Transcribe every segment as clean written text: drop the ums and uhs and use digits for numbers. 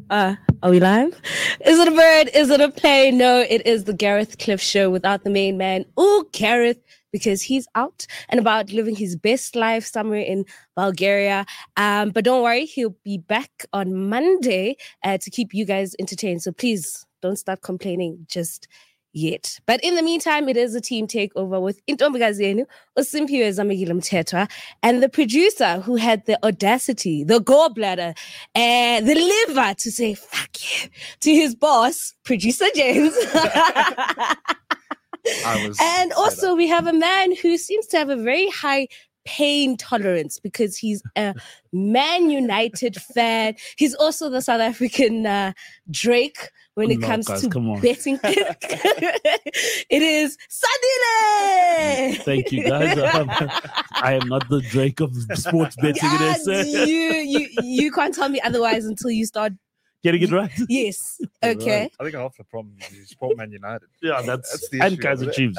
Are we live? Is it a bird? Is it a plane? No, it is the Gareth Cliff Show without the main man. Oh, Gareth, because he's out and about living his best life somewhere in Bulgaria. But don't worry, he'll be back on Monday to keep you guys entertained. So please don't start complaining just yet. But in the meantime, it is a team takeover with Intombazenu, Osimpiwe Zamekile Mthethwa, and the producer who had the audacity, the gallbladder, and the liver to say fuck you to his boss, producer James. And also we have a man who seems to have a very high pain tolerance because he's a Man United fan. He's also the South African Drake when it comes to betting. It is Sandile! Thank you, guys. I am not the Drake of sports betting. You can't tell me otherwise until you start getting it right. Yes. Okay. Right. I think half the problem is you support Man United. Yeah, that's the issue. And Kaizer Chiefs.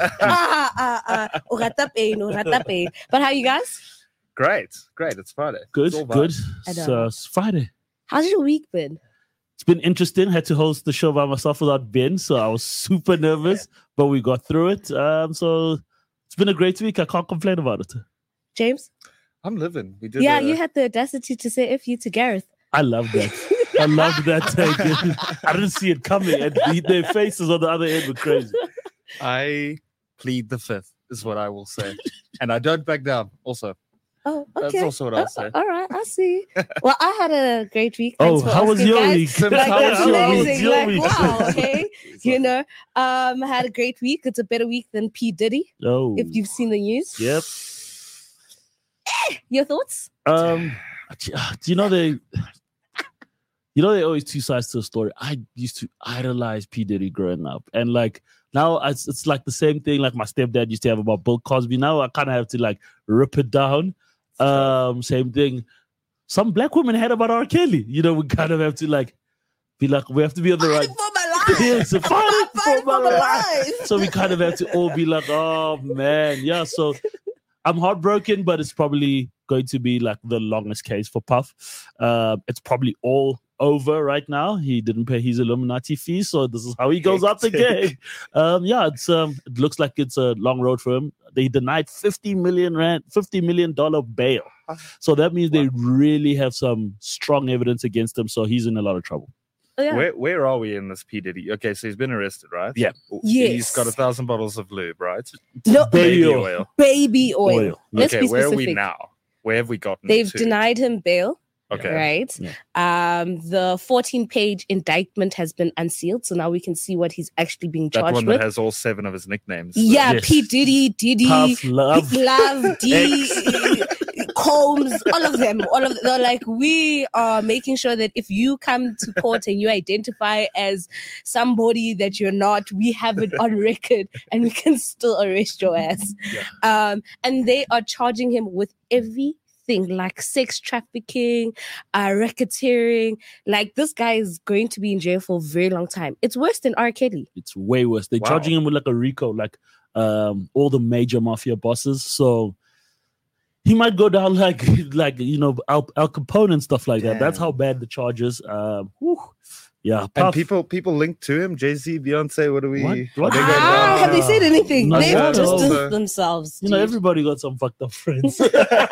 But how are you guys? Great. It's Friday. Good. It's Friday. How's your week been? It's been interesting. Had to host the show by myself without Ben, so I was super nervous, but we got through it. So it's been a great week. I can't complain about it. James? I'm living. We did. You had the audacity to say F you to Gareth. I love that. I love that take. I didn't see it coming, and their faces on the other end were crazy. I plead the fifth, is what I will say, and I don't back down. Also. Oh, okay. That's also what I'll say. All right, I see. Well, I had a great week. How was your week? That's amazing. Wow, okay. I had a great week. It's a better week than P. Diddy. Oh. If you've seen the news. Yep. Your thoughts? Do you know there are always two sides to a story. I used to idolize P. Diddy growing up. And now it's like the same thing like my stepdad used to have about Bill Cosby. Now I kind of have to rip it down. Same thing. Some black women had about R. Kelly. We kind of have to be like, we have to be on the right. For my life. Yes, fighting for my life. So we kind of have to all be like, oh man, yeah. So I'm heartbroken, but it's probably going to be the longest case for Puff. It's probably all over right now. He didn't pay his Illuminati fee, so this is how he goes out the game. It looks like it's a long road for him. They denied $50 million bail. So that means they really have some strong evidence against him. So he's in a lot of trouble. Oh, yeah. Where are we in this P. Diddy? Okay, so he's been arrested, right? Yeah. Yes. He's got 1,000 bottles of lube, right? No, baby oil. Baby oil. Let's be specific. Where are we now? Where have we gotten They've to? denied him bail. Okay. Right. Yeah. The 14-page indictment has been unsealed, so now we can see what he's actually being charged with. That one that has all 7 of his nicknames. Yeah, Yes. P. Diddy, Puff, Love, D, Combs, all of them. They're like, we are making sure that if you come to court and you identify as somebody that you're not, we have it on record and we can still arrest your ass. Yeah. And they are charging him with everything, like sex trafficking, racketeering. This guy is going to be in jail for a very long time. It's worse than R. Kelly. It's way worse. They're charging him with a RICO, all the major mafia bosses. So he might go down Al Capone and stuff like that. That's how bad the charge is. Yeah, Puff. And people linked to him. Jay-Z, Beyonce. What do we? What? Have they said anything? They've distanced themselves. Everybody got some fucked up friends.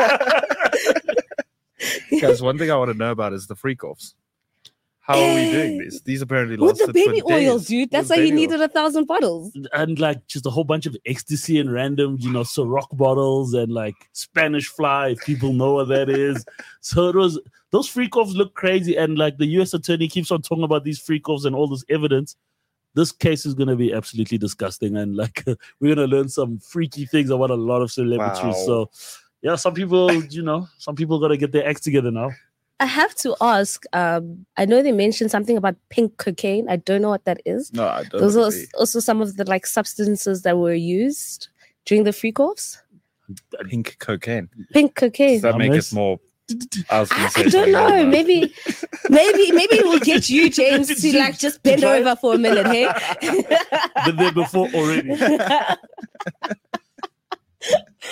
Guys, one thing I want to know about is the freak-offs. How are we doing this? These apparently with lasted the baby for oil, days. dude. That's why he needed 1,000 bottles. And just a whole bunch of ecstasy and random, Ciroc bottles and Spanish fly, if people know what that is. So those freak-offs look crazy. And the US attorney keeps on talking about these freak-offs and all this evidence. This case is going to be absolutely disgusting. And we're going to learn some freaky things about a lot of celebrities. Wow. So yeah, some people got to get their acts together now. I have to ask, I know they mentioned something about pink cocaine. I don't know what that is. No, I don't. Those are also some of the substances that were used during the freak-offs. Pink cocaine. Pink cocaine. Does that make it more? I don't know. Maybe we'll get you, James, to just bend over for a minute, hey? Been there before already.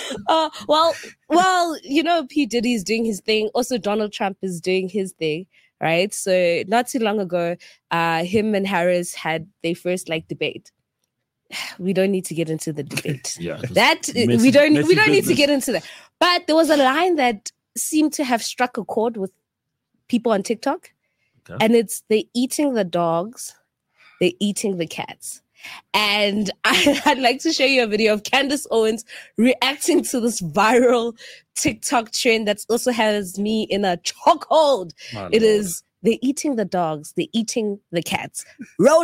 Well, P. Diddy's doing his thing. Also, Donald Trump is doing his thing. right? So not too long ago, him and Harris had their first like debate. We don't need to get into the debate. Yeah, We don't need to business. get into that. But there was a line that seemed to have struck a chord with people on TikTok. Okay. And it's they're eating the dogs, they're eating the cats. And I'd like to show you a video of Candace Owens reacting to this viral TikTok trend that also has me in a chokehold. It is they're eating the dogs, they're eating the cats. Roll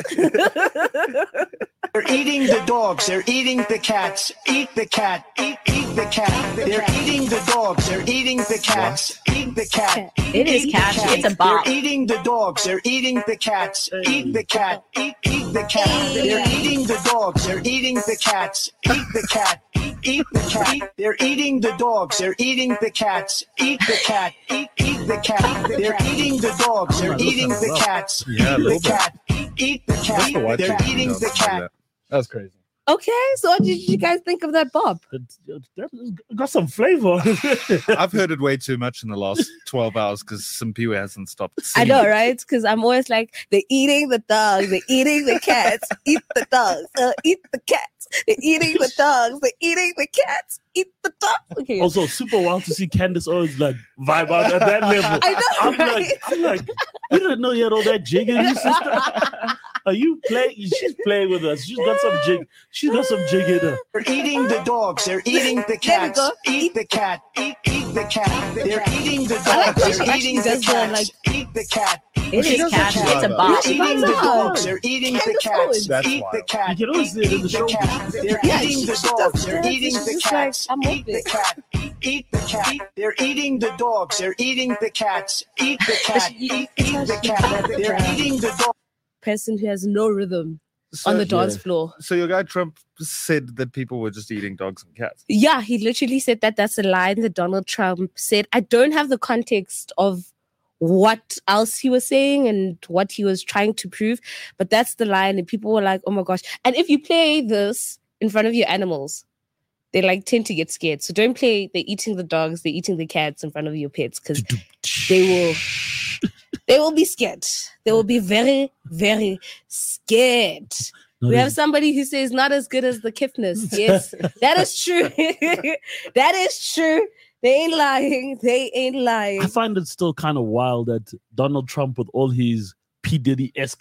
it. They're eating the dogs, they're eating the cats. Eat the cat, eat the cat. They're eating the dogs, they're eating the cats. Eat the cat. It is eat the catchy. cat. It's a bop. They're eating the dogs, they're eating the cats. Eat the cat, eat the cat. They're eating the dogs, they're eating the cats. Eat the cat. Eat the cat. They're eating the dogs. They're eating the cats. Eat the cat. Eat the cat. They're eating the dogs. They're eating the cats. Yeah, a Eat the little bit. cat. Eat the That's the cat. white They're chick eating does the something like cat. that. That was crazy. Okay, so what did you guys think of that, Bob? That got some flavor. I've heard it way too much in the last 12 hours because some people hasn't stopped. I singing know, it. right? Because I'm always like, they're eating the dogs, they're eating the cats, eat the dogs, eat the cats, they're eating the dogs, they're eating the cats, eat the dogs. Okay. Also, super wild to see Candace Owens like vibe out at that level. I know, I'm right? like, you didn't know you had all that jig in you, sister. Are you playing? She's playing with us. She's got some jig. She's got some jig in her. They're eating the dogs. They're eating the There we cats. go. Eat the cat. Eat the cat. They're eating the I like dogs. when she They're actually eating the does the, cats. like- Eat the cat. It She is does catchy. that It's a shit. bop. They're eating the Wow. dogs. They're eating the Candace cats. Owens. That's Eat the wild. cat. You can always see it in the show. cat. They're Yeah, eating she the does dogs. that. They're eating She's the just cats. like, I'm Eat with the it. cat. Eat the cat. They're eating the dogs. They're eating the cats. Eat the cat. Eat the cat. They're eating the dogs. Person who has no rhythm So, on the dance floor. so your guy Trump said that people were just eating dogs and cats. Yeah, he literally said that. That's a line that Donald Trump said. I don't have the context of what else he was saying and what he was trying to prove, but that's the line. And people were like, oh my gosh. And if you play this in front of your animals, they like tend to get scared. So don't play they're eating the dogs, they're eating the cats in front of your pets because they will be scared. They will be very, very scared. No, We have there's- somebody who says not as good as the Kipnis. Yes, that is true. That is true. They ain't lying. They ain't lying. I find it still kind of wild that Donald Trump, with all his P. Diddy-esque,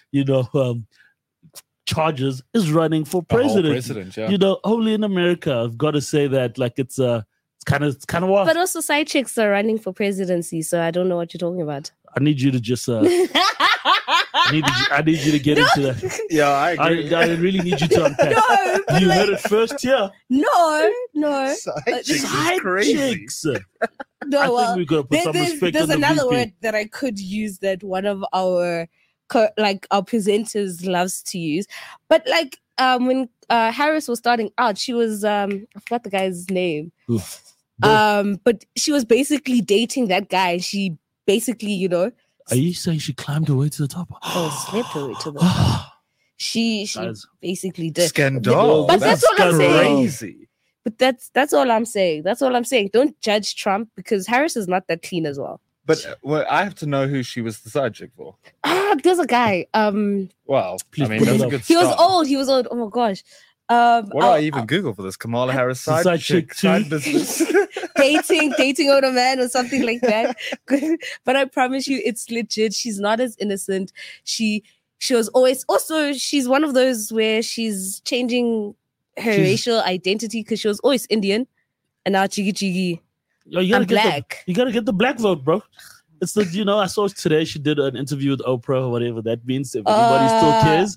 charges, is running for The whole president. president, yeah. You know, only in America, I've got to say that, like, it's kind of wild. But also side chicks are running for presidency, so I don't know what you're talking about. I need you to just, I need you to get into that. Yeah, I agree. I really need you to unpack. No, but You like- heard it first here. no. Side chicks chicks Side is crazy. chicks. No, I well, think we got to put some respect there's on the another VP. word that I could use that one of our our presenters loves to use. But like when Harris was starting out, she was I forgot the guy's name. Oof. But she was basically dating that guy. She basically, Are you saying she climbed her way to the top? slept her way to the top. She Guys. basically did. Scandal. But that's what I'm saying. crazy. But that's all I'm saying. That's all I'm saying. Don't judge Trump because Harris is not that clean as well. But well, I have to know who she was the side chick for. There's a guy. Well, Please I mean, put that's it a up. good He was start. old. He was old. Oh my gosh. What do I'll- I even Google for this? Kamala Harris side, Side chick, chick side too. business. dating older man or something like that. But I promise you, it's legit. She's not as innocent. She was always also she's one of those where she's changing her racial identity because she was always Indian and now chigi. Yo, you gotta I'm get black. You gotta get the black vote, bro. It's the I saw today she did an interview with Oprah, whatever that means. If anybody still cares.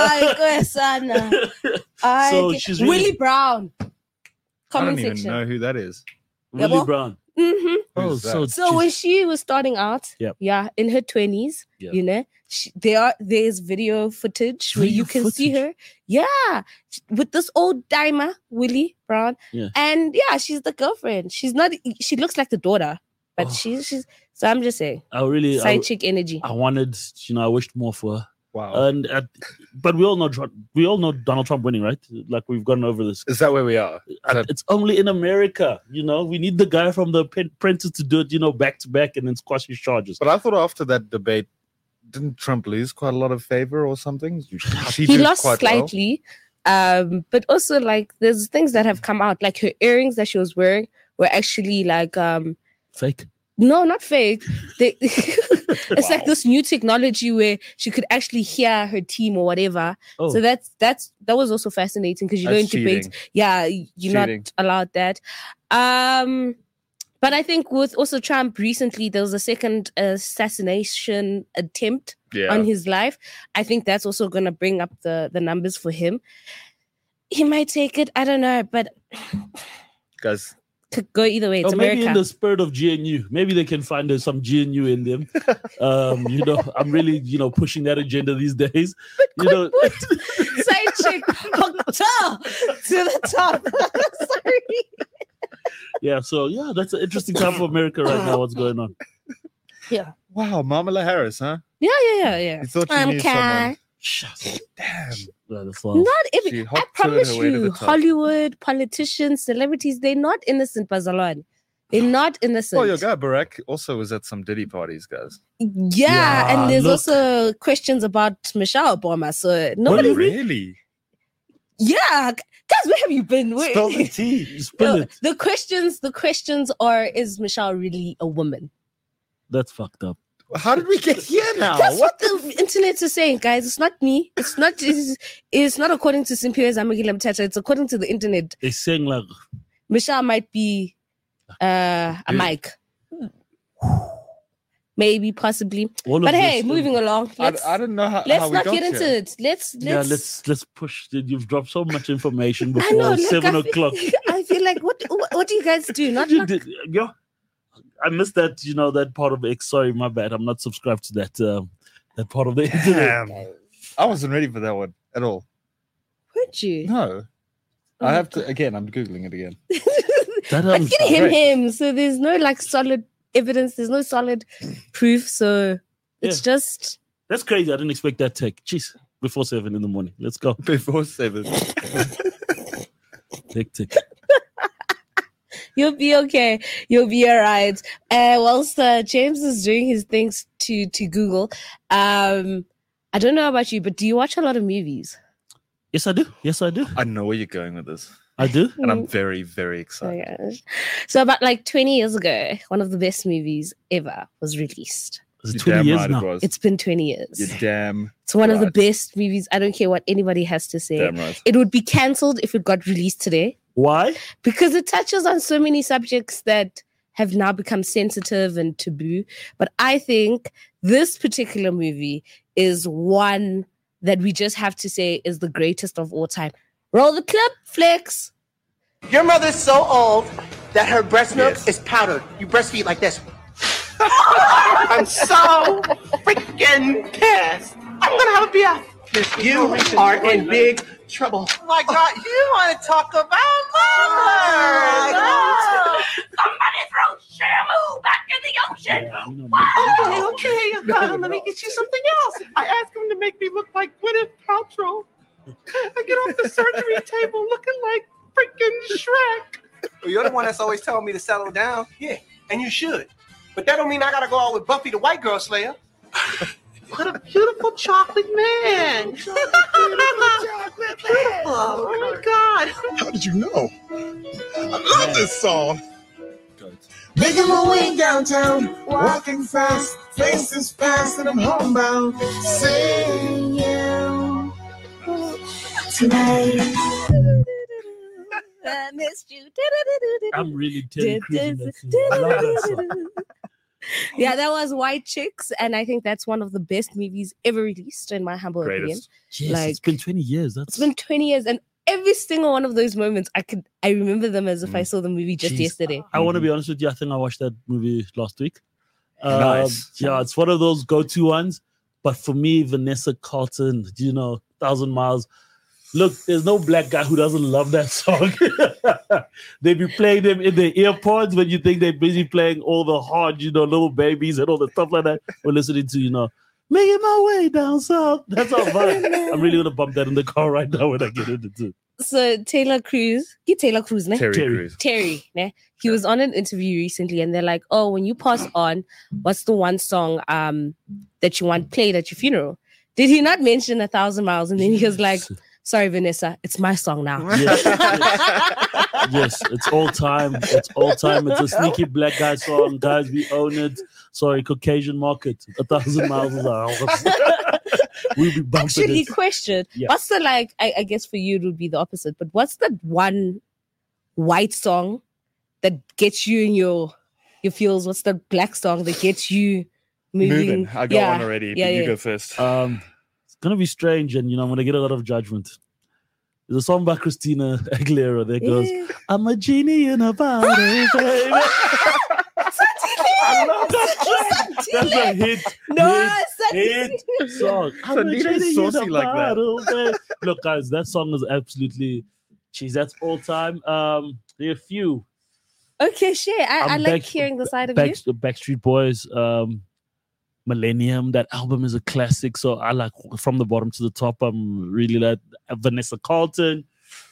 So she's really- Willie Brown. I Comment don't even section. know who that is. Willie well, Brown. Mm-hmm. Oh, Who's so that? So when she was starting out, Yep. in her 20s, Yep. there's video footage where you Video can see her, with this old dimer, Willie Brown, Yeah. and she's the girlfriend. She looks like the daughter, but Oh. she's. So I'm just saying, I really side chick energy. I wanted, I wished more for her. Wow. And but we all know Donald Trump winning, right? Like we've gone over this. Is that where we are? It's only in America, we need the guy from the Apprentice to do it, back to back and then squash his charges. But I thought after that debate, didn't Trump lose quite a lot of favor or something? He lost slightly, but also like there's things that have come out, like her earrings that she was wearing were actually like fake. No, not fake. It's like this new technology where she could actually hear her team or whatever. Oh. So that was also fascinating because in debate, you're cheating. Not allowed that. But I think with also Trump recently, there was a second assassination attempt on his life. I think that's also going to bring up the numbers for him. He might take it. I don't know, but guys. Could go either way. It's maybe America. in the spirit of GNU. Maybe they can find some GNU in them. I'm really, pushing that agenda these days. Side chick, to the top. Sorry. Yeah, so that's an interesting time for America right now. What's going on? Yeah. Wow, Kamala Harris, huh? Yeah. You thought you knew someone. Damn. Not even. I promise you, Hollywood, politicians, celebrities, they're not innocent, Bazalwane. They're not innocent. Well, your guy Barack also was at some Diddy parties, guys. Yeah, and there's also questions about Michelle Obama. So nobody really. Yeah, guys, where have you been? Spill the tea. Spill it. The questions are: is Michelle really a woman? That's fucked up. How did we get here now? That's what the internet is saying, guys. It's not me. It's not according to Simpiwe Zamagila Mthatha. It's according to the internet. They're saying like Michelle might be a Mike. Maybe, possibly. But hey, moving along. I don't know how Let's we not got get into here. it. Let's push. You've dropped so much information before 7 o'clock. I feel like what do you guys do? I missed that, that part of X. Sorry, my bad. I'm not subscribed to that part of the internet. I wasn't ready for that one at all. Weren't you? No. I have to, again, I'm Googling it again. But getting him. So there's no solid evidence. There's no solid proof. So it's just... That's crazy. I didn't expect that take. Jeez, before 7 in the morning. Let's go. Before 7. Tick. You'll be okay. You'll be all right. Whilst James is doing his things to Google, I don't know about you, but do you watch a lot of movies? Yes, I do. I know where you're going with this. I do. And I'm very, very excited. Oh, so about 20 years ago, one of the best movies ever was released. Is it 20 years now? It's been 20 years. You're damn It's one of the best movies. I don't care what anybody has to say. Damn right. It would be cancelled if it got released today. Why? Because it touches on so many subjects that have now become sensitive and taboo. But I think this particular movie is one that we just have to say is the greatest of all time. Roll the clip, Flex. Your mother's so old that her breast milk is powdered. You breastfeed like this. I'm so freaking pissed. I'm gonna have a BF. You are in big trouble. Oh my God, you want to talk about mother? Somebody throw Shamu back in the ocean. Okay. Let me get you something else. I asked him to make me look like Gwyneth Paltrow. I get off the surgery table looking like freaking Shrek. Well, you're the one that's always telling me to settle down. Yeah, and you should. But that don't mean I gotta go out with Buffy the White Girl Slayer. What a beautiful chocolate man. Oh my God. How did you know? I love this song. Making my way downtown, walking fast, faces fast, and I'm homebound. Seeing you tonight. I missed you. I'm really Terry Crews. I love that song. Yeah, that was White Chicks, and I think that's one of the best movies ever released, in my humble opinion. Yes, it's been 20 years. It's been 20 years, and every single one of those moments, I remember them as if I saw the movie just yesterday. I want to be honest with you. I think I watched that movie last week. Nice. Yeah, it's one of those go-to ones. But for me, Vanessa Carlton, 1,000 Miles. Look, there's no black guy who doesn't love that song. They be playing them in the earpods when you think they're busy playing all the hard, little babies and all the stuff like that. We're listening to, Making my way down south. That's all fine. I'm really gonna bump that in the car right now when I get into it. So Taylor Cruz, ne? Terry Terry. Crews. Terry, ne? He was on an interview recently, and they're like, "Oh, when you pass on, what's the one song that you want played at your funeral?" Did he not mention 1,000 Miles? And then he was like, "Sorry, Vanessa, it's my song now." Yes, yes, it's all time. It's all time. It's a sneaky black guy song, guys. We own it. Sorry, Caucasian market. 1,000 miles an hour. We'll be bumping Actually, it. question: Yeah. what's the like? I guess for you it would be the opposite. But what's the one white song that gets you in your feels? What's the black song that gets you moving? I got one already. Yeah, but you yeah. go first. It's gonna be strange, and I'm gonna get a lot of judgment. There's a song by Christina Aguilera that goes, Yeah. "I'm a genie in a bottle, baby." I love that track. That's a hit. No, hit song. I'm a Santino's genie in saucy a like that. bottle, baby. Look, guys, that song is absolutely, geez, that's all time. There are a few. Okay, shit. I I'm like back- hearing the side of you. Backstreet Boys, Millennium. That album is a classic. So I like from the bottom to the top. I'm really like Vanessa Carlton.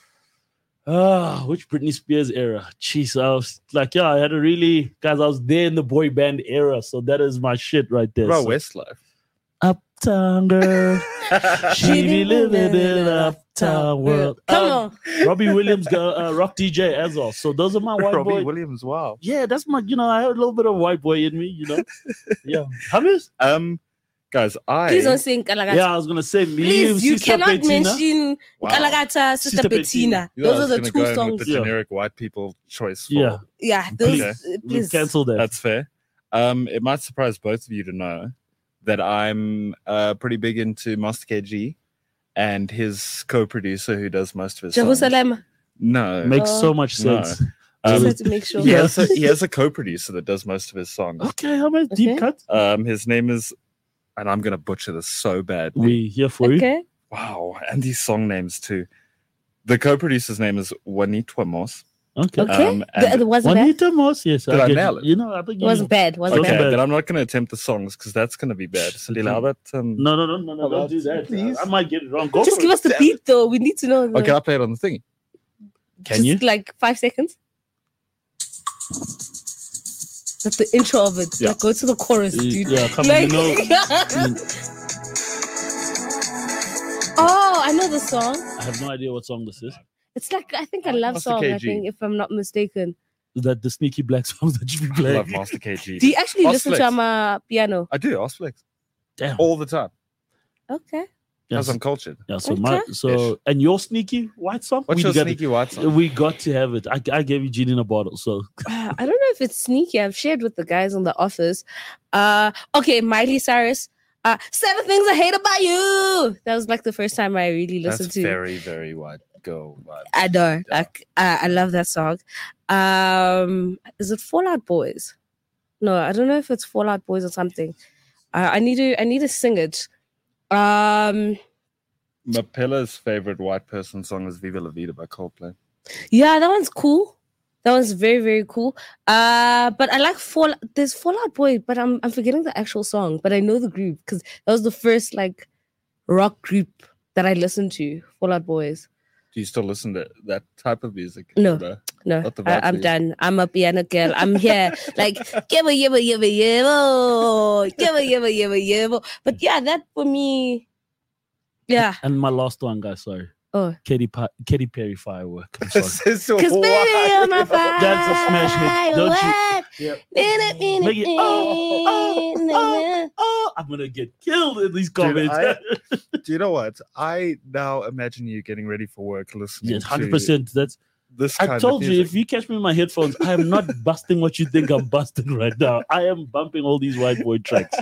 Which Britney Spears era? Jeez, I was like, I had a really, guys, I was there in the boy band era. So that is my shit right there. Bro, So, Westlife. Uptown girl, she be living in uptown world. Come on. Robbie Williams, rock DJ as well. So those are my white Robbie boy. Williams, wow. Yeah, that's my, I have a little bit of white boy in me, Yeah. Hamis? Guys, Please don't sing Kalagata. Yeah, I was gonna say me. Please, you Sister cannot Bettina. mention Wow. Kalagata, Sister Sister Bettina. You know, I Those was are the gonna two go in songs. with the Yeah. generic white people choice. For, Yeah, Yeah, those. Okay. we've Please. cancelled that. That's fair. It might surprise both of you to know that I'm pretty big into Master KG and his co-producer who does most of his songs. Jerusalem. No. Makes Oh. so much No. sense. Just had to make sure. he has a co-producer that does most of his songs. Okay, how about deep Okay. cut? His name is, and I'm gonna butcher this so badly. We here for you. Okay. Wow, and these song names too. The co-producer's name is Juanito Amos. Okay. Okay. And It wasn't bad. Juanita Moss, yes. Did I get nail you. it? I think It wasn't bad. Wasn't Okay, bad. then I'm not gonna attempt the songs because that's gonna be bad. So Lila, how about No, don't do that. Please. I might get it wrong. Go Just for give it. us the beat, though. We need to know. The, Okay, I'll play it on the thingy. Can you? Just like 5 seconds. That's the intro of it. Yeah. Like, go to the chorus, dude. Yeah, come Like- on, Oh, I know the song. I have no idea what song this is. It's like, I think a love Master song, I KG. think, if I'm not mistaken. Is that the sneaky black songs that you be I playing? love Master KG. Do you actually listen to Osflex. piano? I do, Osflex. Damn. All the time. Okay. Because Yes. I'm cultured. Yeah, so Okay. and your sneaky white song? What's We your got- sneaky white song? We got to have it. I gave you gin in a bottle, so I don't know if it's sneaky. I've shared with the guys in the office. Okay, Miley Cyrus. 7 Things I Hate About You. That was like the first time I really That's listened to. very, very white girl vibe. I know. Like, I love that song. Is it Fall Out Boys? No, I don't know if it's Fall Out Boys or something. I need to sing it. Mapella's favorite white person song is Viva La Vida by Coldplay. Yeah, that one's cool. That one's very, very cool. But I like there's Fall Out Boy, but I'm forgetting the actual song. But I know the group because that was the first like rock group that I listened to. Fall Out Boys. Do you still listen to that type of music? No. No. No, Not the vibes I'm music. done. I'm a piano girl. I'm here. Like, yibba, yibba, yibba, yibba. Yibba, yibba, yibba, yibba. But yeah, that for me. Yeah. and my last one, guys, sorry. Oh. Katy Perry Firework. I'm sorry. This is so Because baby, white. I'm a That's a smash hit, don't you? firework. Yep. Make it, I'm gonna get killed in these comments. Do you know what? I now imagine you getting ready for work listening Yes, to 100%. That's this kind I of told you, music. if you catch me in my headphones, I am not busting what you think I'm busting right now. I am bumping all these white boy tracks.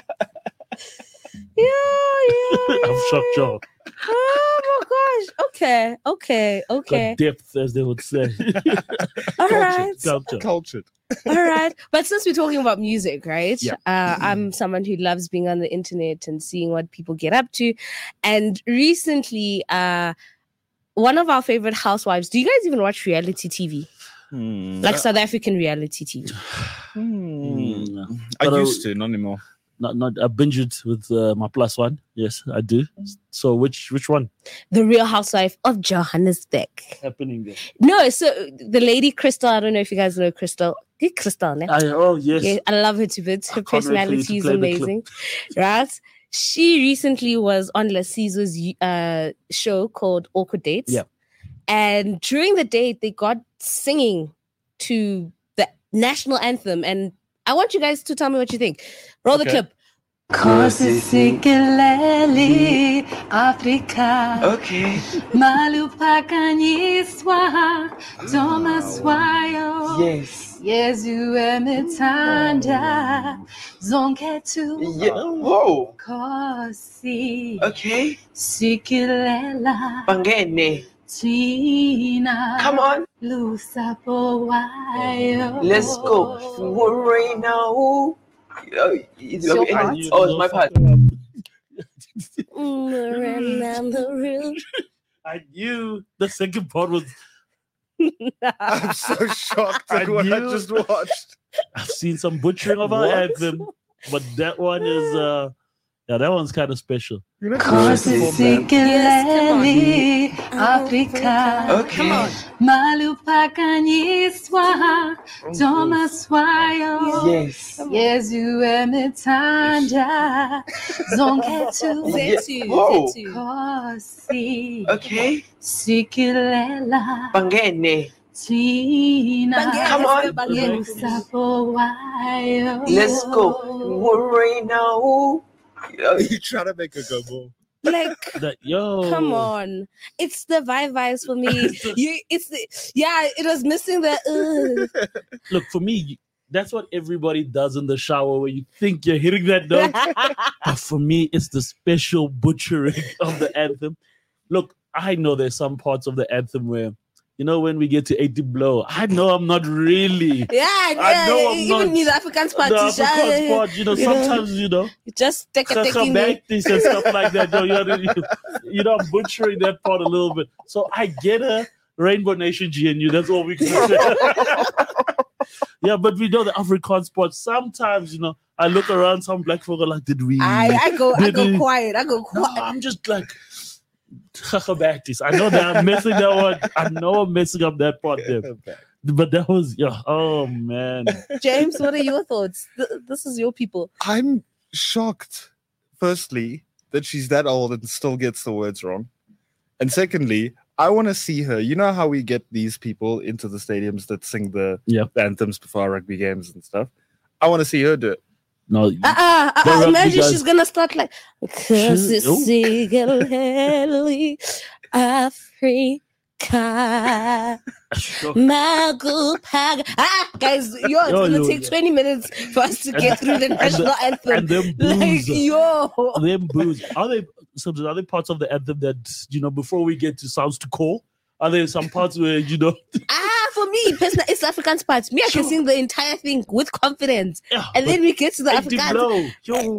Yeah. I'm shocked, y'all. Oh my gosh. Okay. Got depth, as they would say. All right. Culture. Cultured. All right. But since we're talking about music, right? Yeah. I'm someone who loves being on the internet and seeing what people get up to. And recently, one of our favorite housewives, do you guys even watch reality TV? Like South African reality TV? I But, used to, not anymore. Not I binge it with my plus one. Yes, I do. So which one The Real Housewife of Johannesburg. happening there? No, so the lady Crystal, I don't know if you guys know Crystal. Crystal, ne? Oh yes. Yeah, I love her to bits. Her I can't wait for you to personality is play the clip. amazing. Right? She recently was on La Caesar's show called Awkward Dates. Yeah. And during the date, they got singing to the national anthem. And I want you guys to tell me what you think. Roll the clip. Kosisikileli Afrika Okay. Malupakanyiswa Tomaswayo Yes. Yezu emitanda Zonketu Yeah. Whoa. Kosi Okay. Sikilela Bangene. Tina Come on. Lusapowayo. Let's go. Worry now. It's your okay. part? Oh, it's my part. I knew the second part was. I'm so shocked I at what I knew- just watched. I've seen some butchering of our What? anthem, but that one is that one's kind of special. Kosisikileli Afrika Okay. Malupakanyiswa Tomaswayo Yes. Yezu emitanda Zonketu Whoa. Kosi Okay. Sikilela Bangene. Tina Come on. Lusapowayo. Let's go. Worry now. You trying to make a go more? Like, That yo, come on. It's the vibes for me. It was missing the Look, for me, that's what everybody does in the shower where you think you're hitting that note. But for me, it's the special butchering of the anthem. Look, I know there's some parts of the anthem where, you know, when we get to 80 blow, I know I'm not really. I know I'm even not- me, the African part. The Afrikaans part, you know, sometimes, you know, Just take a taking back this and stuff like that. You know, I'm butchering that part a little bit. So I get a Rainbow Nation GNU. That's all we can say. Yeah, but we know the Afrikaans part. Sometimes, you know, I look around, some black folk are like, did we? I go Did we- quiet. No, I'm just like, back this. I know that I'm messing that one. I know I'm messing up that part there. But that was, oh man. James, what are your thoughts? This is your people. I'm shocked, firstly, that she's that old and still gets the words wrong. And secondly, I want to see her. You know how we get these people into the stadiums that sing the anthems before our rugby games and stuff? I want to see her do it. No, Imagine guys- she's gonna start like Africa. Guys, it's gonna take 20 minutes for us to get through the national anthem. And them Like, boos. Them boos. Are there parts of the anthem that, you know, before we get to sounds to call? Are there some parts where, you know, for me, personally, it's Afrikaans parts. Me, I can sing the entire thing with confidence. And then we get to the Afrikaans.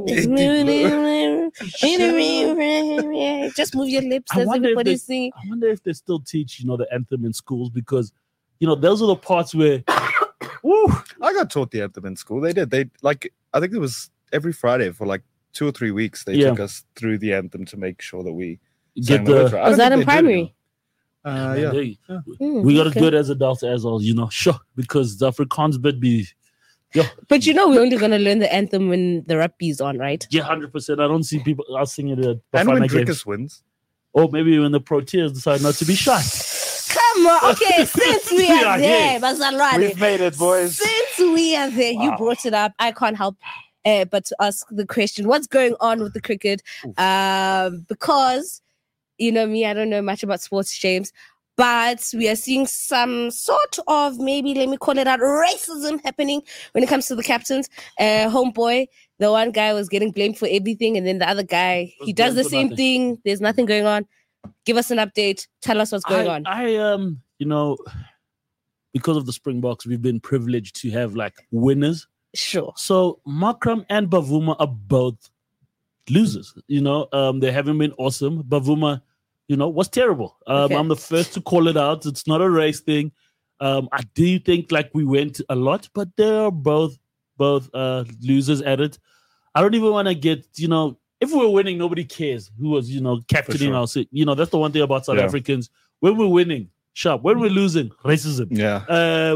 Just move your lips as everybody's singing. I wonder if they still teach, you know, the anthem in schools, because, you know, those are the parts where I got taught the anthem in school. They did. They like, I think it was every Friday for like 2 or 3 weeks. They took us through the anthem to make sure that we sang the words right. I Was don't that think in they did primary? anymore. we got to do it as adults as well, you know, sure, because the Afrikaans bit be, But you know, we're only gonna learn the anthem when the rugby's on, right? yeah, 100%. I don't see people are singing it at And when Bafana games. Drickus wins. Or maybe when the Proteas decide not to be shy. Come on, okay. Since we are there, Bazalwane, We've made it, boys. Since we are there, you brought it up. I can't help but to ask the question: what's going on with the cricket? Because you know me, I don't know much about sports, James. But we are seeing some sort of, maybe let me call it out, racism happening when it comes to the captains. Homeboy, the one guy was getting blamed for everything, and then the other guy, he does the same thing. There's nothing going on. Give us an update. Tell us what's going on. You know, because of the Springboks, we've been privileged to have like winners. Sure. So Makram and Bavuma are both losers. You know, they haven't been awesome. Bavuma, you know, was terrible. I'm the first to call it out. It's not a race thing. I do think like we went a lot, but they're both losers at it. I don't even want to get, if we're winning, nobody cares who was, captaining our city. That's the one thing about South Africans. When we're winning, sharp. When we're losing, racism. Yeah.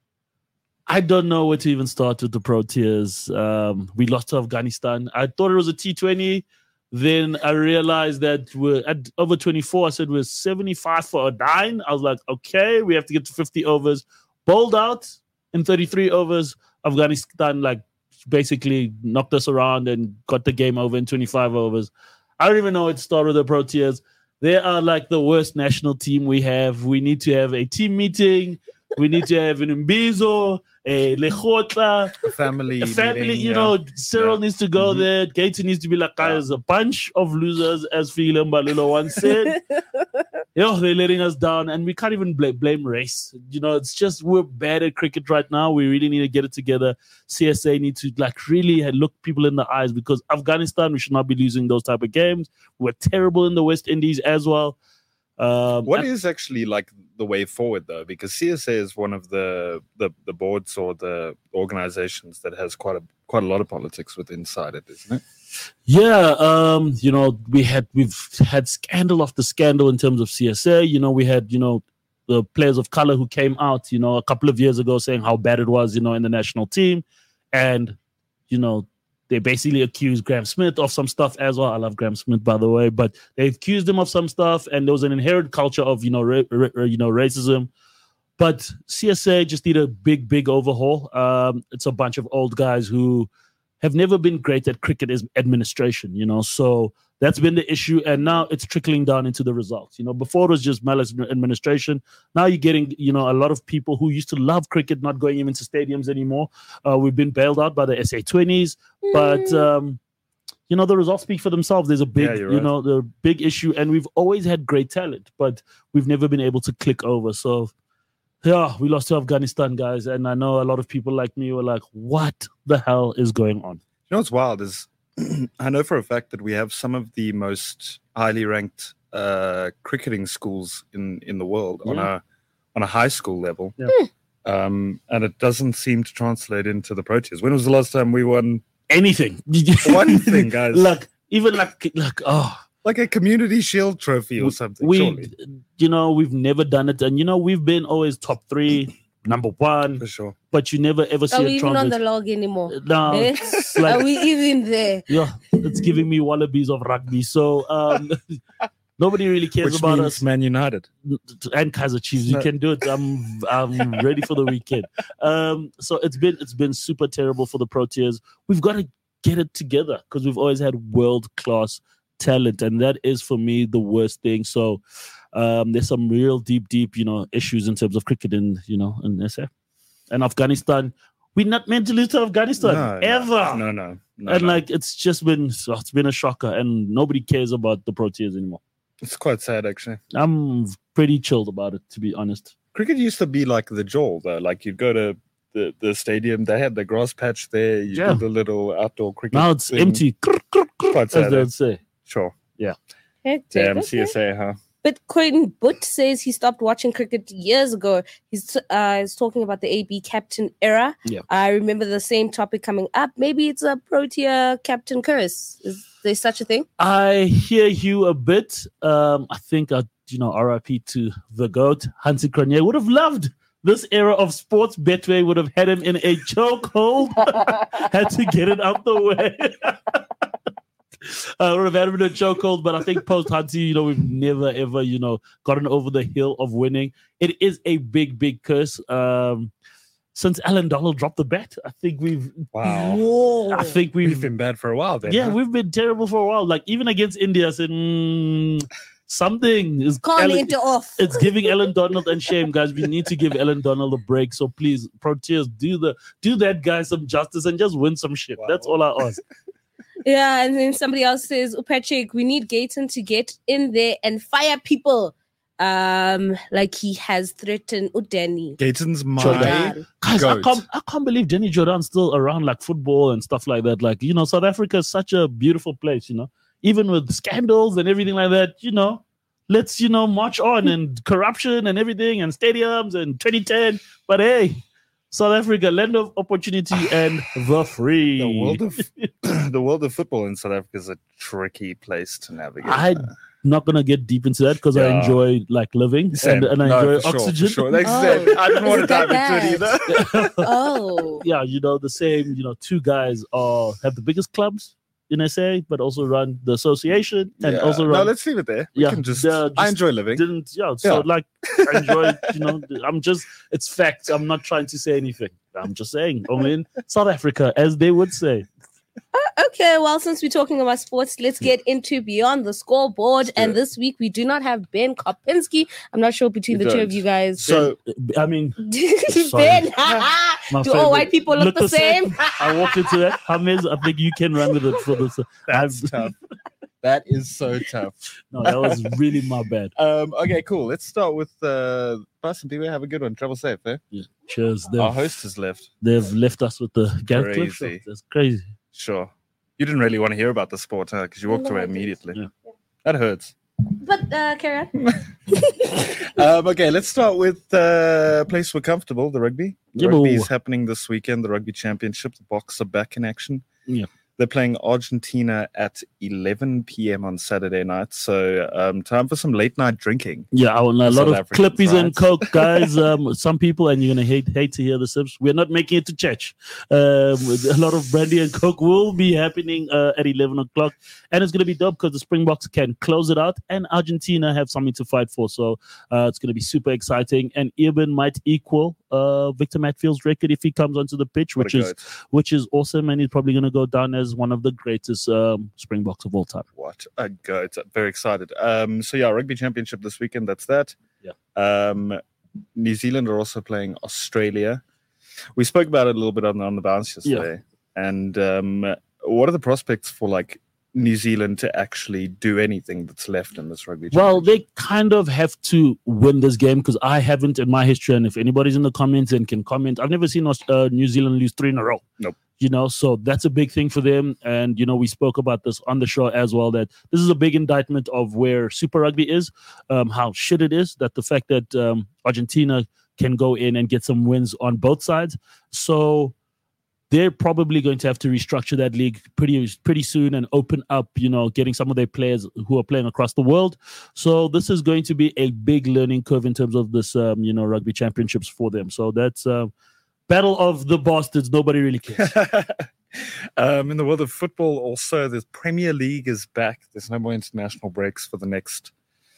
I don't know where to even start with the Proteas. We lost to Afghanistan. I thought it was a T20. Then I realized that we're at over 24. I said we're 75 for a 9. I was like, okay, we have to get to 50 overs. Bowled out in 33 overs. Afghanistan basically knocked us around and got the game over in 25 overs. I don't even know where to start with the Proteas. They are the worst national team we have. We need to have a team meeting. We need to have an Mbizo, a Lechotla, A family. meeting, Cyril needs to go there. Gator needs to be like, guys, a bunch of losers, as Philemon Balilo once said. They're letting us down, and we can't even blame race. It's just we're bad at cricket right now. We really need to get it together. CSA need to really look people in the eyes, because Afghanistan, we should not be losing those type of games. We're terrible in the West Indies as well. What is actually the way forward, though? Because CSA is one of the boards or the organizations that has quite a lot of politics inside it, isn't it? Yeah, we've had scandal after scandal in terms of CSA. We had the players of color who came out a couple of years ago saying how bad it was in the national team, and they basically accused Graham Smith of some stuff as well. I love Graham Smith, by the way, but they accused him of some stuff, and there was an inherent culture of racism. But CSA just need a big overhaul. It's a bunch of old guys who have never been great at cricket administration, so that's been the issue, and now it's trickling down into the results. Before it was just maladministration. Now you're getting, a lot of people who used to love cricket not going even to stadiums anymore. We've been bailed out by the SA20s, but the results speak for themselves. There's a big, the big issue, and we've always had great talent, but we've never been able to click over. So, yeah, we lost to Afghanistan, guys, and I know a lot of people like me were like, "What the hell is going on?" What's wild is, I know for a fact that we have some of the most highly ranked cricketing schools in the world on a high school level. Yeah. And it doesn't seem to translate into the Proteas. When was the last time we won anything? One thing, guys. Like a community shield trophy or something. We've never done it, and we've been always top 3, number 1 for sure. But you never ever see Are it we even translate. on the log anymore? No, Eh? it's Are we even there? Yeah, it's giving me wallabies of rugby. So nobody really cares Which about means us. Man United And Kaizer Chiefs. You can do it. I'm ready for the weekend. So it's been super terrible for the Proteas. We've got to get it together, because we've always had world class talent, and that is for me the worst thing. So there's some real deep issues in terms of cricket in SA and Afghanistan. We're not meant to lose to Afghanistan ever. No. And it's just been a shocker, and nobody cares about the Proteas anymore. It's quite sad, actually. I'm pretty chilled about it, to be honest. Cricket used to be like the Joel, though. You'd go to the stadium, they had the grass patch there. You do the little outdoor cricket. Now it's thing. empty. Quite sad. As they'd say. Sure. Yeah. Hectic. Damn, Okay. CSA, huh? But Quentin Butt says he stopped watching cricket years ago. He's talking about the AB captain era. Yeah. I remember the same topic coming up. Maybe it's a Protea captain curse. Is there such a thing? I hear you a bit. I think, RIP to the GOAT, Hansi Cronje, would have loved this era of sports. Betway would have had him in a chokehold. Had to get it out the way. I would have had him in a chokehold, but I think post Hansi, we've never ever, gotten over the hill of winning. It is a big curse. Since Alan Donald dropped the bat, I think we've We've been bad for a while then. Yeah, huh? we've been terrible for a while. Even against India, I said something is Can't enter off. It's giving Ellen Donald and shame, guys. We need to give Ellen Donald a break. So please, Proteas, do that guy some justice and just win some shit. That's all I ask. Yeah, and then somebody else says, Patrick, we need Gayton to get in there and fire people. Like he has threatened Udeni. Gayton's my Jordan. Guys, goat. I can't believe Jenny Jordan's still around football and stuff like that. South Africa is such a beautiful place, even with scandals and everything like that, let's, march on and corruption and everything and stadiums and 2010. But hey, South Africa, land of opportunity and the free. The world of football in South Africa is a tricky place to navigate. I'm not gonna get deep into that because I enjoy like living and I enjoy oxygen. Sure. Like I said, I didn't want to dive into it either. Oh, Yeah, the same. Two guys have the biggest clubs in SA, but also run the association and also run. No, let's leave it there. We can I enjoy living. So like I enjoy. It's facts. I'm not trying to say anything. I'm just saying. South Africa, as they would say. okay. Well, since we're talking about sports, let's get into Beyond the Scoreboard. And this week we do not have Ben Kopinski. I'm not sure between the two of you guys. So, Ben, do all white people look the same? I walked into that. Hamez, I think you can run with it for this. That's tough. That is so tough. No, that was really my bad. Okay, cool. Let's start with Boston. Do we have a good one? Travel safe, eh? Yeah. Cheers. Our host has left. They've left us with the Gareth Cliff show. That's crazy. Sure. You didn't really want to hear about the sport, huh? Because you walked away immediately. Yeah. That hurts. But carry on. Okay, let's start with place we're comfortable, the rugby. The rugby is happening this weekend, the Rugby Championship. The Boks are back in action. Yeah. They're playing Argentina at 11 p.m. on Saturday night. So time for some late night drinking. Yeah, a lot of Clippies and Coke, guys. Some people, and you're going to hate to hear the sips. We're not making it to church. A lot of brandy and Coke will be happening at 11 o'clock. And it's going to be dope because the Springboks can close it out and Argentina have something to fight for. So it's going to be super exciting. And Eben might equal Victor Matfield's record if he comes onto the pitch, which is awesome. And he's probably going to go down as one of the greatest Springboks of all time. What a goat. Very excited. Rugby Championship this weekend. That's that. Yeah. New Zealand are also playing Australia. We spoke about it a little bit on the bounce yesterday. Yeah. And what are the prospects for like New Zealand to actually do anything that's left in this rugby championship? Well, they kind of have to win this game because I haven't in my history, and if anybody's in the comments and can comment, I've never seen New Zealand lose 3 in a row. Nope. So that's a big thing for them. And, we spoke about this on the show as well, that this is a big indictment of where Super Rugby is, how shit it is, that the fact that Argentina can go in and get some wins on both sides. So they're probably going to have to restructure that league pretty soon and open up, getting some of their players who are playing across the world. So this is going to be a big learning curve in terms of this, rugby championships for them. So that's Battle of the Bastards. Nobody really cares. In the world of football, also, the Premier League is back. There's no more international breaks for the next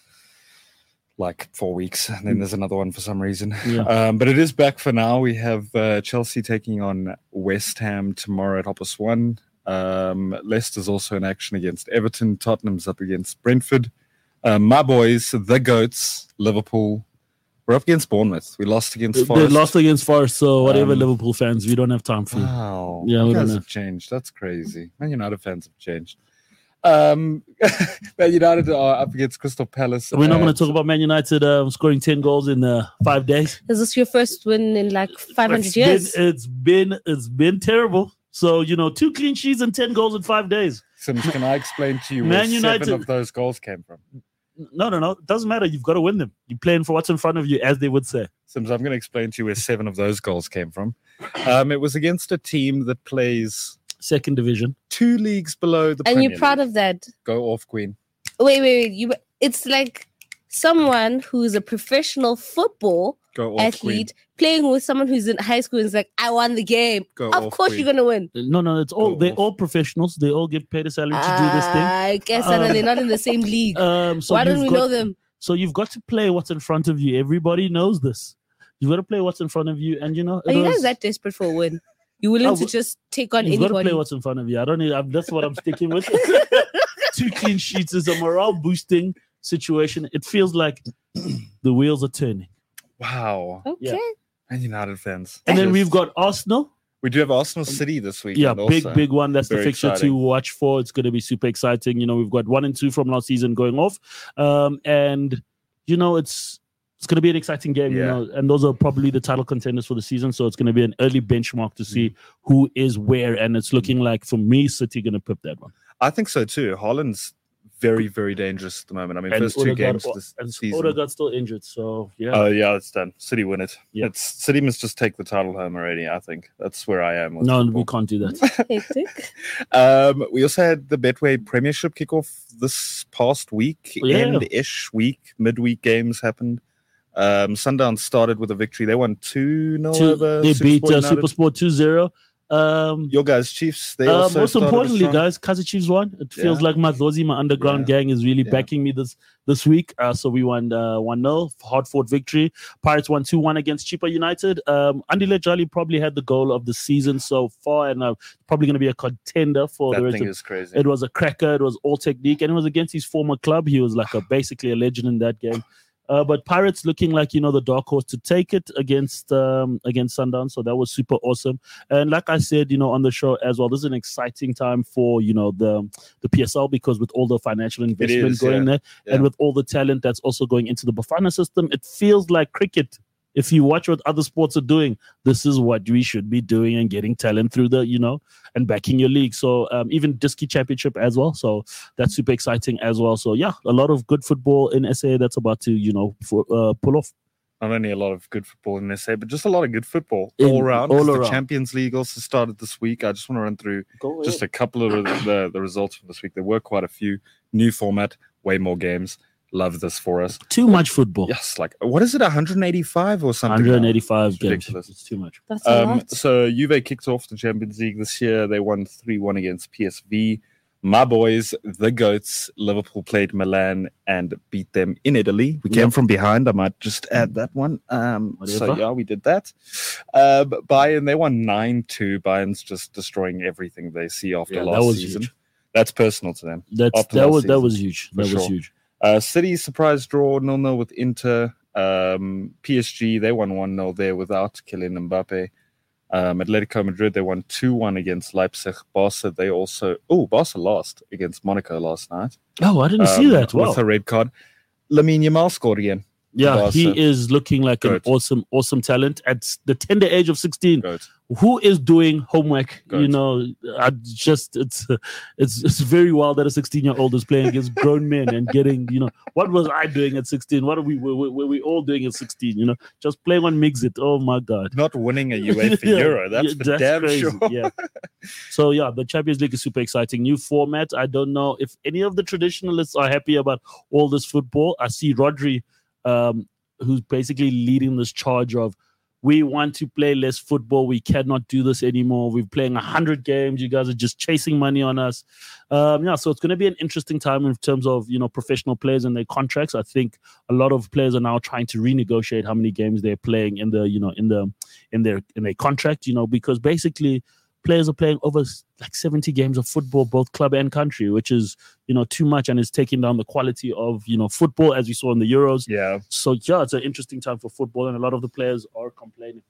4 weeks, and then there's another one for some reason. Yeah. But it is back for now. We have Chelsea taking on West Ham tomorrow at 1:30. Leicester's also in action against Everton. Tottenham's up against Brentford. My boys, the Goats, Liverpool. We're up against Bournemouth. We lost against Forest. They lost against Forest, so whatever, Liverpool fans, we don't have time for. Wow. Yeah, you guys have changed. That's crazy. Man United fans have changed. Man United are up against Crystal Palace. We're not going to talk about Man United scoring 10 goals in 5 days. Is this your first win in 500 years? It's been terrible. So, 2 clean sheets and 10 goals in 5 days. Sims, can I explain to you where 7 of those goals came from? No. It doesn't matter. You've got to win them. You're playing for what's in front of you, as they would say. Sims, I'm going to explain to you where 7 of those goals came from. It was against a team that plays second division, 2 leagues below the Premier And you're proud League. of that? Go off, Queen. Wait. It's like someone who's a professional football athlete playing with someone who's in high school and is like, I won the game. Of course you're going to win. No, they're all professionals. They all get paid a salary to do this thing. I guess they're not in the same league. So why don't we know them? So you've got to play what's in front of you. Everybody knows this. You've got to play what's in front of you. And are you guys that desperate for a win? You're willing to just take on anybody? You've got to play what's in front of you. That's what I'm sticking with. 2 clean sheets is a morale boosting situation. It feels like the wheels are turning. Wow. Okay. Yeah. And United fans. And then we've got Arsenal. We do have Arsenal City this week. Yeah, big one. That's very the fixture exciting to watch for. It's going to be super exciting. We've got 1 and 2 from last season going off. And it's going to be an exciting game, and those are probably the title contenders for the season. So it's going to be an early benchmark to see who is where. And it's looking like, for me, City going to pip that one. I think so too. Haaland's very, very dangerous at the moment. I mean, And first two Odegaard- games this and season. Odegaard's still injured, so yeah. Oh yeah, it's done. City win it. Yeah. City must just take the title home already. I think that's where I am. With No, football. we can't do that. Hectic. We also had the Betway Premiership kickoff this past week, Yeah. end-ish week. Midweek games happened. Sundowns started with a victory. They won 2-0 over They beat Supersport United. Supersport 2-0. Your guys, Chiefs. They also Most started importantly, strong. guys, Kaizer Chiefs won. It feels Yeah. like Madlozi, my underground gang, is really backing me this week. So we won 1-0, hard-fought victory. Pirates won 2-1 against Chippa United. Andile Jolly probably had the goal of the season so far, and probably going to be a contender for the That rest thing of. is crazy. It was a cracker. It was all technique, and it was against his former club. He was like basically a legend in that game. But Pirates looking like, the dark horse to take it against Sundowns. So that was super awesome. And like I said, on the show as well, this is an exciting time for, the PSL, because with all the financial investment is, going there and with all the talent that's also going into the Bafana system, it feels like cricket. If you watch what other sports are doing, this is what we should be doing and getting talent through the, and backing your league. So even Diski Championship as well. So that's super exciting as well. So yeah, a lot of good football in SA that's about to, pull off. Not only a lot of good football in SA, but just a lot of good football In- all around. all 'Cause around. The Champions League also started this week. I just want to run through just a couple of the results from this week. There were quite a few. New format, way more games. Love this for us. Too much football. Yes, like what is it, 185 or something? 185 It's games. ridiculous. It's too much. That's a lot. So Juve kicked off the Champions League this year. They won 3-1 against PSV. My boys, the GOATs, Liverpool played Milan and beat them in Italy. We came from behind. I might just add that one. So Whatever. yeah, we did that. But Bayern, they won 9-2. Bayern's just destroying everything they see after Yeah, that last was season. huge. That's personal to them. That After last was season, huge. for That was sure. huge. City surprise draw 0-0 with Inter. PSG, they won 1-0 there without Kylian Mbappe. Atletico Madrid, they won 2-1 against Leipzig. Barca, Barca lost against Monaco last night. Oh, I didn't see that. Wow. With a red card. Lamine Yamal scored again. Yeah, Barca. he is looking like Goat. an awesome talent at the tender age of 16. Goat. Who is doing homework? Goat. It's very wild that a 16-year-old is playing against grown men and getting, what was I doing at 16? What were we all doing at 16? Just playing on Mixit. Oh my God. Not winning a UEFA Yeah, Euro. That's for damn crazy. sure. Yeah. So yeah, the Champions League is super exciting. New format. I don't know if any of the traditionalists are happy about all this football. I see Rodri, who's basically leading this charge of, we want to play less football. We cannot do this anymore. We're playing 100 games. You guys are just chasing money on us. So it's going to be an interesting time in terms of, professional players and their contracts. I think a lot of players are now trying to renegotiate how many games they're playing in their contract, because basically players are playing over like 70 games of football, both club and country, which is, too much, and is taking down the quality of, football, as we saw in the Euros. Yeah. So yeah, it's an interesting time for football, and a lot of the players are complaining.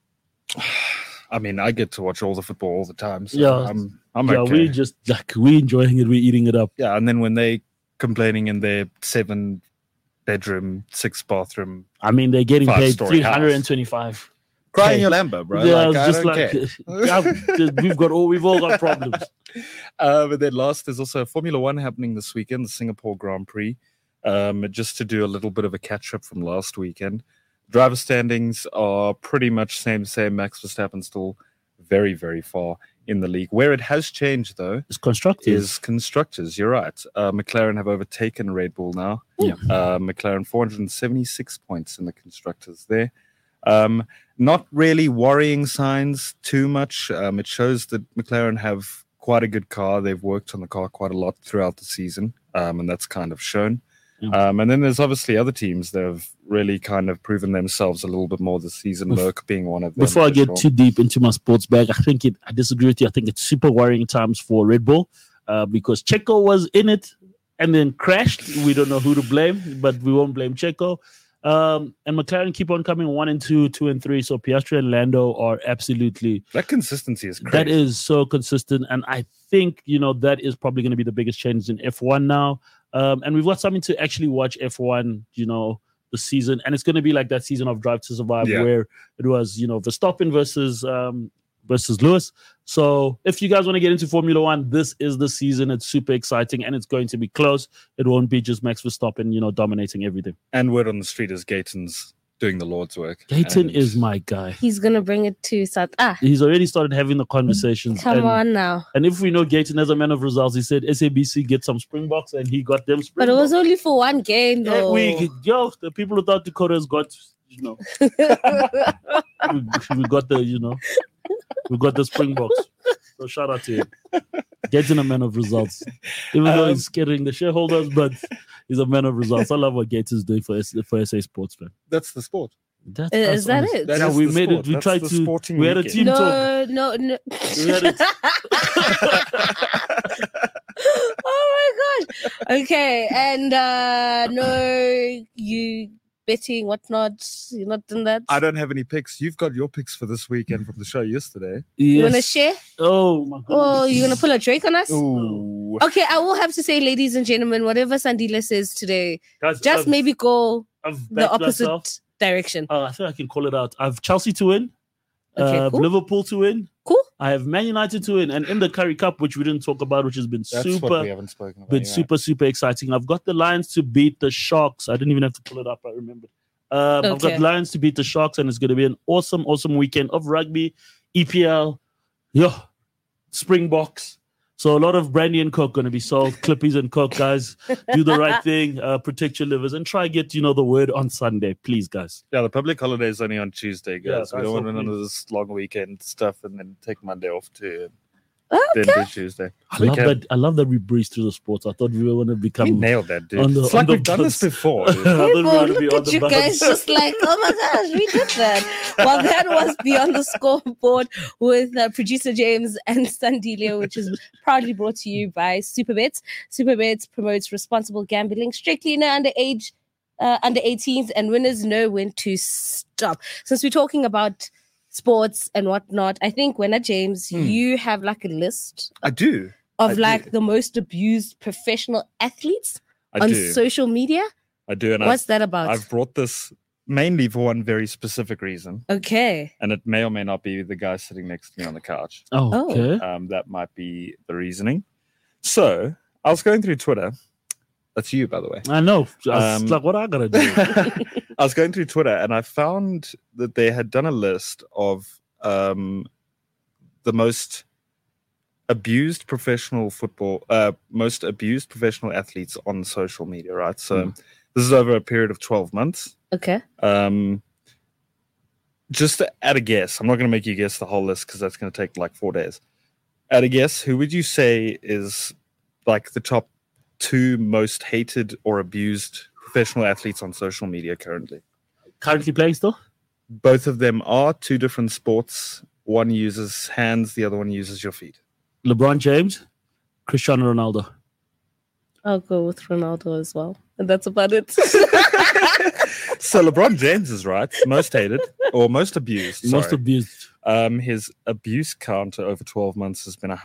I mean, I get to watch all the football all the time. So Yeah. I'm Yeah, okay. we enjoying it, we're eating it up. Yeah, and then when they complaining in their 7-bedroom, 6-bathroom, I mean, they're getting paid Five-story house. 325. cry in Okay. your Lambo, bro. Yeah, Like, I just don't like care. we've all got problems. But then last, there's also Formula One happening this weekend, the Singapore Grand Prix. Just to do a little bit of a catch up from last weekend. Driver standings are pretty much same. Max Verstappen still very, very far in the league. Where it has changed, though, It's constructive. is constructors. You're right. McLaren have overtaken Red Bull now. Yeah. McLaren 476 points in the constructors there. Not really worrying signs too much. It shows that McLaren have quite a good car. They've worked on the car quite a lot throughout the season, and that's kind of shown. Yeah. And then there's obviously other teams that have really kind of proven themselves a little bit more this season, Merck being one of them. Before I for get sure. too deep into my sports bag, I disagree with you. I think it's super worrying times for Red Bull because Checo was in it and then crashed. We don't know who to blame, but we won't blame Checo. And McLaren keep on coming 1 and 2, 2 and 3. So Piastri and Lando are absolutely, That consistency is crazy. that is so consistent. And I think, that is probably going to be the biggest change in F1 now. And we've got something to actually watch F1, the season. And it's going to be like that season of Drive to Survive Yeah. where it was, Verstappen versus versus Lewis. So if you guys want to get into Formula One, this is the season. It's super exciting and it's going to be close. It won't be just Max Verstappen, dominating everything. And word on the street is Gaten's doing the Lord's work. Gaten is my guy. He's going to bring it to South. He's already started having the conversations. Come on now. And if we know Gaten as a man of results, he said SABC get some Springboks and he got them Springboks. But it was only for one game though. The people who thought Dakota has got, we got the, we got the Springboks. So shout out to him. Gaten a man of results. Even though he's scaring the shareholders, but he's a man of results. I love what Gaten's doing for SA Sports, man. That's the sport. Is that it? We made it. We tried to. We had a team talk. No. We had a Oh my gosh. Okay. And no, you betting, whatnot. You're not doing that. I don't have any picks. You've got your picks for this weekend from the show yesterday. Yes. You want to share? Oh, my goodness. Oh, you're going to pull a Drake on us? Ooh. Okay, I will have to say, ladies and gentlemen, whatever Sandile says today, guys, maybe go the opposite direction. I think I can call it out. I have Chelsea to win. Okay, cool. Liverpool to win. Cool. I have Man United to win. And in the Curry Cup, which we didn't talk about, which has been super exciting. I've got the Lions to beat the Sharks. I didn't even have to pull it up. I remember. I've got Lions to beat the Sharks, and it's going to be an awesome weekend of rugby, EPL, Springboks. So a lot of brandy and coke going to be sold. Clippies and coke, guys. Do the right thing. Protect your livers and try get the word on Sunday, please, guys. Yeah, the public holiday is only on Tuesday, guys. Yeah, we don't want none of this long weekend stuff and then take Monday off too. Okay. Then do Tuesday. I love that we breezed through the sports. I thought we were going to become. We nailed that, dude. It's like we've done this before. Look at you guys, just like, oh my gosh, we did that. Well, that was Beyond the Scoreboard with producer James and Sandile, which is proudly brought to you by Superbets. Superbets promotes responsible gambling, strictly under 18s, and winners know when to stop. Since we're talking about sports and whatnot, I think James, you have like a list. I do. Of the most abused professional athletes on social media. I do. And what's that about? I've brought this mainly for one very specific reason. Okay. And it may or may not be the guy sitting next to me on the couch. Oh, okay. That might be the reasoning. So I was going through Twitter. That's you, by the way. I know. It's like, what I gotta do? I was going through Twitter and I found that they had done a list of the most abused professional athletes on social media, right? So this is over a period of 12 months. Okay. Just at a guess, I'm not going to make you guess the whole list because that's going to take like 4 days. At a guess, who would you say is like the top 2 most hated or abused professional athletes on social media currently? Currently playing still? Both of them are 2 different sports. One uses hands, the other one uses your feet. LeBron James, Cristiano Ronaldo. I'll go with Ronaldo as well. And that's about it. So LeBron James is right. Most hated or most abused. Sorry. Most abused. His abuse count over 12 months has been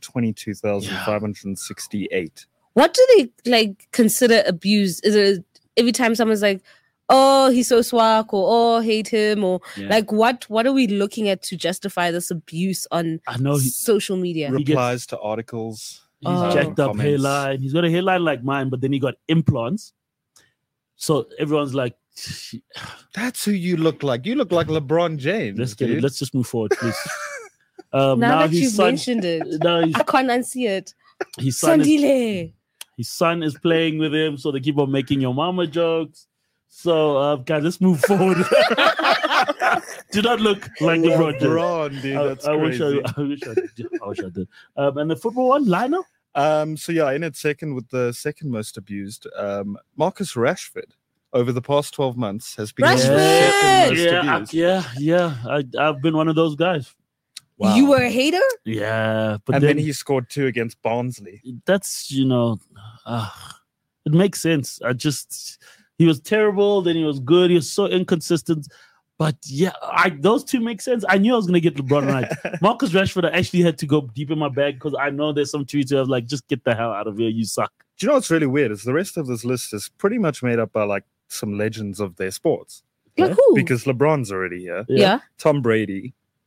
122,568. What do they consider abuse? Is it every time someone's like, oh, he's so swag, or oh, hate him, or what are we looking at to justify this abuse on social media? Replies to articles. He's jacked up hairline. He's got a hairline like mine, but then he got implants. So everyone's like, that's who you look like. You look like LeBron James. Let's get it. Let's just move forward, please. now that you've mentioned it, I can't unsee it. His son is playing with him, so they keep on making your mama jokes. So, guys, let's move forward. Do not look like LeBron, dude. That's crazy. I wish I did. And the football one, Lionel? So yeah, in its second with the second most abused, Marcus Rashford over the past 12 months has been the second most abused. Yeah. I've been one of those guys. Wow. You were a hater? Yeah. But then he scored 2 against Barnsley. That's, it makes sense. He was terrible, then he was good. He was so inconsistent. But yeah, those 2 make sense. I knew I was going to get LeBron right. Marcus Rashford, I actually had to go deep in my bag because I know there's some tweets where I was like, just get the hell out of here. You suck. Do you know what's really weird is the rest of this list is pretty much made up by like some legends of their sports. Like who? Because LeBron's already here. Yeah. Tom Brady.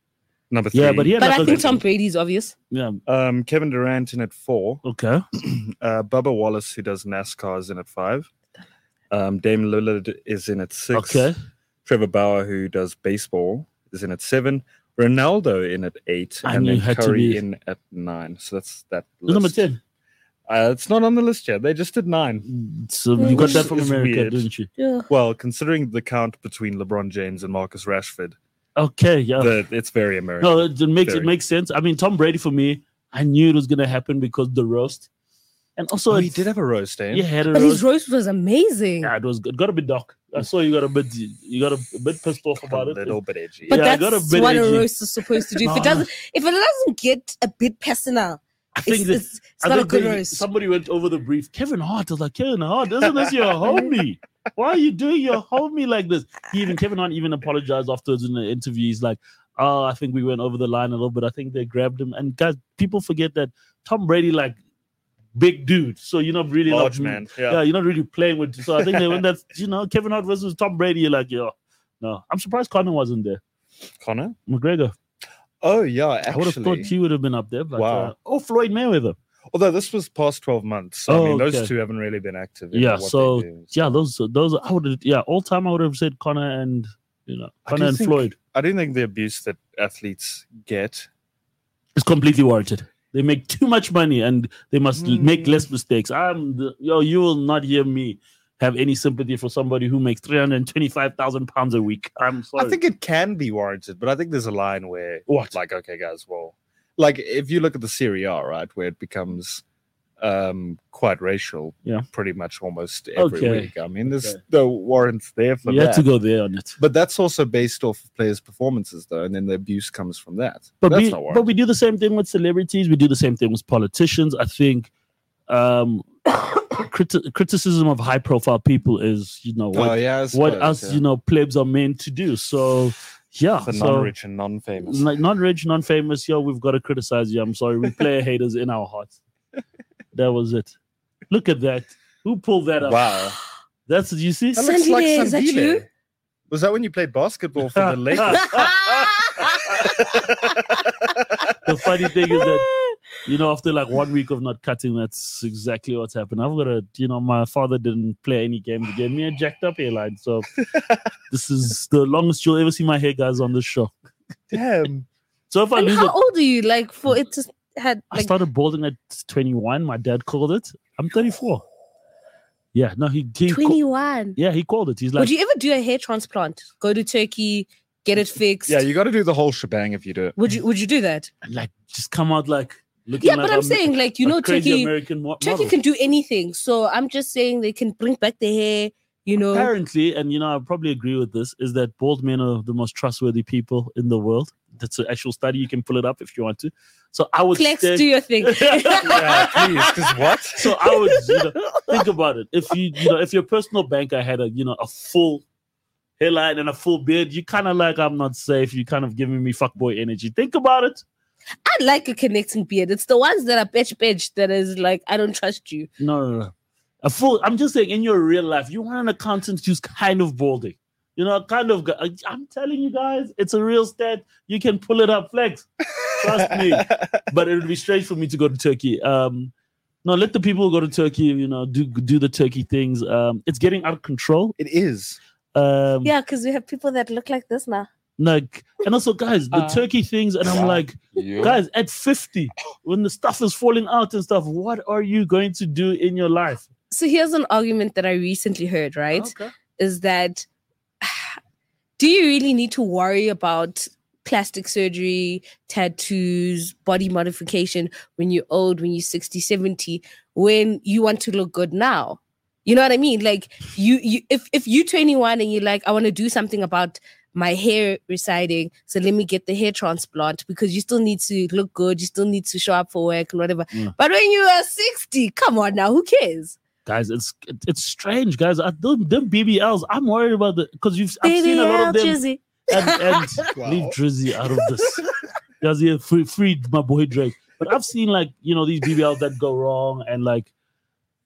number 3. Yeah, but he had But like I a- think Tom Brady's obvious. Yeah. Kevin Durant in at 4. Okay. Bubba Wallace, who does NASCAR, is in at 5. Dame Lillard is in at 6. Okay. Trevor Bauer, who does baseball, is in at 7. Ronaldo in at 8. I And knew then it had to Curry be- in at 9. So that's that Who's number list. 10? It's not on the list yet. They just did 9. So you got that from It's America, weird. didn't you? Yeah. Well, considering the count between LeBron James and Marcus Rashford, Okay, yeah. it's very American. No, it Very. makes sense. I mean, Tom Brady for me, I knew it was gonna happen because the roast, and also Oh, he it's- did have a roast, eh? Yeah, he had a But roast. his roast was amazing. Yeah, it was good. Got a bit dark. I saw you got a bit pissed off A about it. little bit edgy. But Yeah, I got a that's bit what a edgy. roast is supposed to do. No, If it doesn't get a bit personal, I think that it's not a good roast. somebody went over the brief. Kevin Hart was like, Kevin Hart, isn't this your homie? Why are you doing your homie like this? Kevin Hart even apologized afterwards in the interview. He's like, oh, I think we went over the line a little bit. I think they grabbed him. And guys, people forget that Tom Brady, like, big dude. So you're not really Large not, man. Yeah, Yeah. you're not really playing with. So I think when that's Kevin Hart versus Tom Brady, you're like, yo, no. I'm surprised Conor wasn't there. Conor? McGregor. Oh, yeah, I would have thought actually. he would have been up there. But, Wow. or Floyd Mayweather. Although this was past 12 months. So, Oh, I mean, okay. those two haven't really been active. In Yeah, what so they do. yeah, those I would have all time I would have said Conor and Conor and Floyd. I don't think the abuse that athletes get. It's completely warranted. They make too much money and they must make less mistakes. You will not hear me have any sympathy for somebody who makes £325,000 a week. I'm sorry. I think it can be warranted, but I think there's a line where, What? like, okay, guys, well, like if you look at the Serie A, right, where it becomes quite racial, Yeah. pretty much almost every Okay. week. I mean, there's Okay. no warrants there for you that. had to go there on it. But that's also based off of players' performances, though, and then the abuse comes from that. But that's we, not but warranted. we do the same thing with celebrities. We do the same thing with politicians. I think criticism of high-profile people is, what, Oh, yeah, I what suppose, us, yeah. plebs are meant to do. So, yeah. The so, non-rich and non-famous. like non-rich, non-famous. Yo, we've got to criticize you. I'm sorry. We player haters in our hearts. That was it. Look at that. Who pulled that up? Wow. That's you see. That looks like Sandile, is that Sandile. you? Was that when you played basketball for the Lakers? The funny thing is that after like 1 week of not cutting, that's exactly what's happened. I've got my father didn't play any games to get me a jacked up hairline. So this is the longest you'll ever see my hair, guys, on this show. Damn. So if I And lose how it, old are you? Like for it to had I like started balding at 21. My dad called it. I'm 34. Yeah, no, he 21. yeah, he called it. He's like, Would you ever do a hair transplant? Go to Turkey, get it fixed? Yeah, you got to do the whole shebang if you do it. Would you do that? like just come out like looking Yeah, like but I'm saying like a crazy Turkey American Turkey model. can do anything. So I'm just saying they can bring back the hair, Apparently, and I probably agree with this, is that bald men are the most trustworthy people in the world. That's an actual study. You can pull it up if you want to. So I would Flex, stay- do your thing. Yeah, please, because what? So I would think about it. If if your personal banker had a full hairline and a full beard, you kind of like, I'm not safe. You kind of giving me fuckboy energy. Think about it. I like a connecting beard. It's the ones that are bitch that is like, I don't trust you. No. I'm just saying, in your real life, you want an accountant who's kind of balding. Kind of. I'm telling you guys, it's a real stat. You can pull it up, Flex. Trust me. But it would be strange for me to go to Turkey. No, let the people go to Turkey. Do the Turkey things. It's getting out of control. It is. Yeah, because we have people that look like this now. Like, and also, guys, the Turkey things, and I'm like, guys, at 50, when the stuff is falling out and stuff, what are you going to do in your life? So here's an argument that I recently heard, right? Okay. Is that do you really need to worry about plastic surgery, tattoos, body modification when you're old, when you're 60, 70, when you want to look good now? You know what I mean? Like if you're 21 and you're like, I want to do something about my hair receding, so let me get the hair transplant, because you still need to look good, you still need to show up for work and whatever. Yeah. But when you are 60, come on now, who cares? Guys, it's strange, guys. Them BBLs, I'm worried about because I've seen a lot of them. Drizzy. And Wow. leave Drizzy out of this. Guys, yeah, free my boy Drake. But I've seen these BBLs that go wrong, and like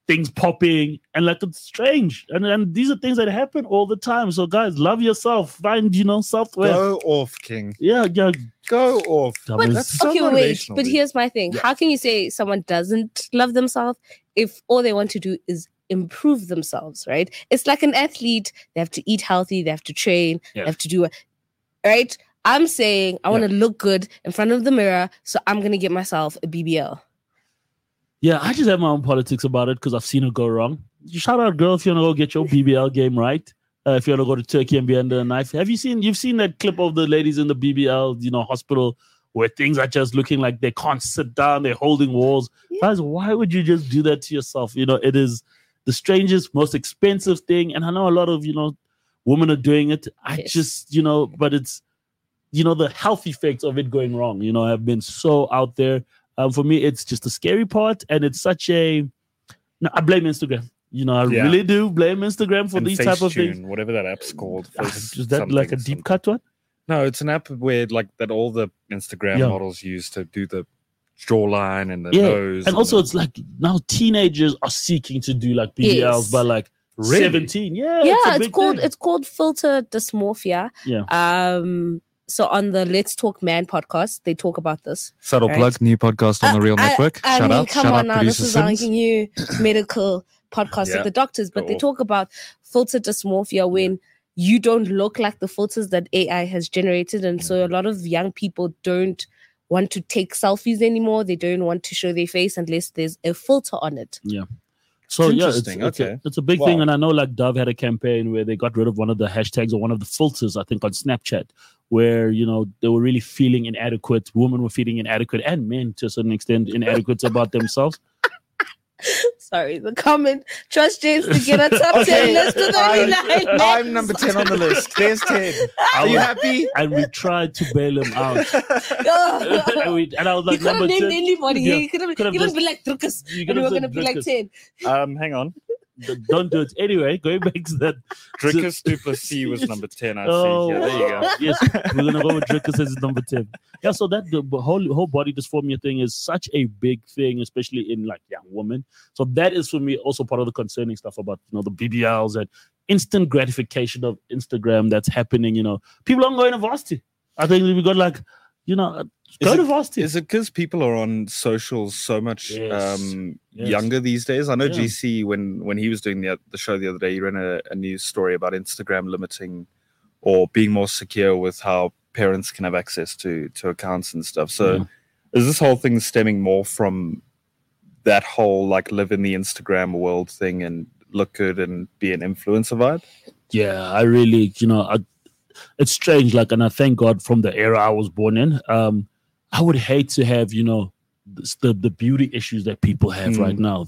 things popping, and like it's strange. And these are things that happen all the time. So guys, love yourself. Find, self-worth. Go off, King. Yeah. Go off. But That's so okay, wait. motivational, But dude. here's my thing. How can you say someone doesn't love themselves if all they want to do is improve themselves, right? It's like an athlete. They have to eat healthy. They have to train. Yeah. They have to do it, right? I'm saying I want to look good in front of the mirror, so I'm going to get myself a BBL. Yeah, I just have my own politics about it because I've seen it go wrong. Shout out, girl, if you want to go get your BBL game right. If you want to go to Turkey and be under a knife. You've seen that clip of the ladies in the BBL, hospital where things are just looking like they can't sit down, they're holding walls. Yeah. Guys, why would you just do that to yourself? It is the strangest, most expensive thing. And I know a lot of, women are doing it. But it's, the health effects of it going wrong, have been so out there. For me, it's just the scary part. And it's such I blame Instagram. I really do blame Instagram for And these type of Facetune, things. whatever that app's called. Is that like a deep cut one? No, it's an app where that all the Instagram models use to do the jawline and the nose. And also it's like now teenagers are seeking to do like BBLs by like Really? 17. Yeah, it's called filter dysmorphia. Yeah. So on the Let's Talk Man podcast, they talk about this. Subtle Right. plug, new podcast on the Real Network. I Shout mean, out. come Shout on out, now. producer This is like Sims. a new medical podcast Yeah. of the doctors, but they Cool. talk about filter dysmorphia when you don't look like the filters that AI has generated. And so a lot of young people don't want to take selfies anymore. They don't want to show their face unless there's a filter on it. Yeah. So yeah, Interesting. Okay. it's a big thing. Wow. And I know like Dove had a campaign where they got rid of one of the hashtags or one of the filters, I think on Snapchat, where, they were really feeling inadequate. Women were feeling inadequate and men to a certain extent inadequate about themselves. Sorry, the comment. Trust James to get a top 10 list of 39. I'm number 10 on the list. There's 10. Are you happy? And we tried to bail him out. and I was You like, could have number named 10. anybody. Yeah. You could have Could've even just- been like Drukas. You And could we have were said going to be like Drukas. 10. Hang on. Don't do it. Anyway, going back to that. Drickus Duplessis was number 10. I Oh, see. Yeah, there you go. Yes, we're gonna go with Drickus as number 10. Yeah, so that the whole body dysphoria thing is such a big thing, especially in like young women. So that is for me also part of the concerning stuff about the BBLs and instant gratification of Instagram that's happening. People aren't going to varsity. I think we got like go to varsity. Is it because people are on socials so much Yes. younger these days? I know Yeah. GC, when he was doing the show the other day, he ran a news story about Instagram limiting or being more secure with how parents can have access to accounts and stuff. So is this whole thing stemming more from that whole like live in the Instagram world thing and look good and be an influencer vibe? Yeah, I really, it's strange. Like, and I thank God from the era I was born in. I would hate to have, the beauty issues that people have right now.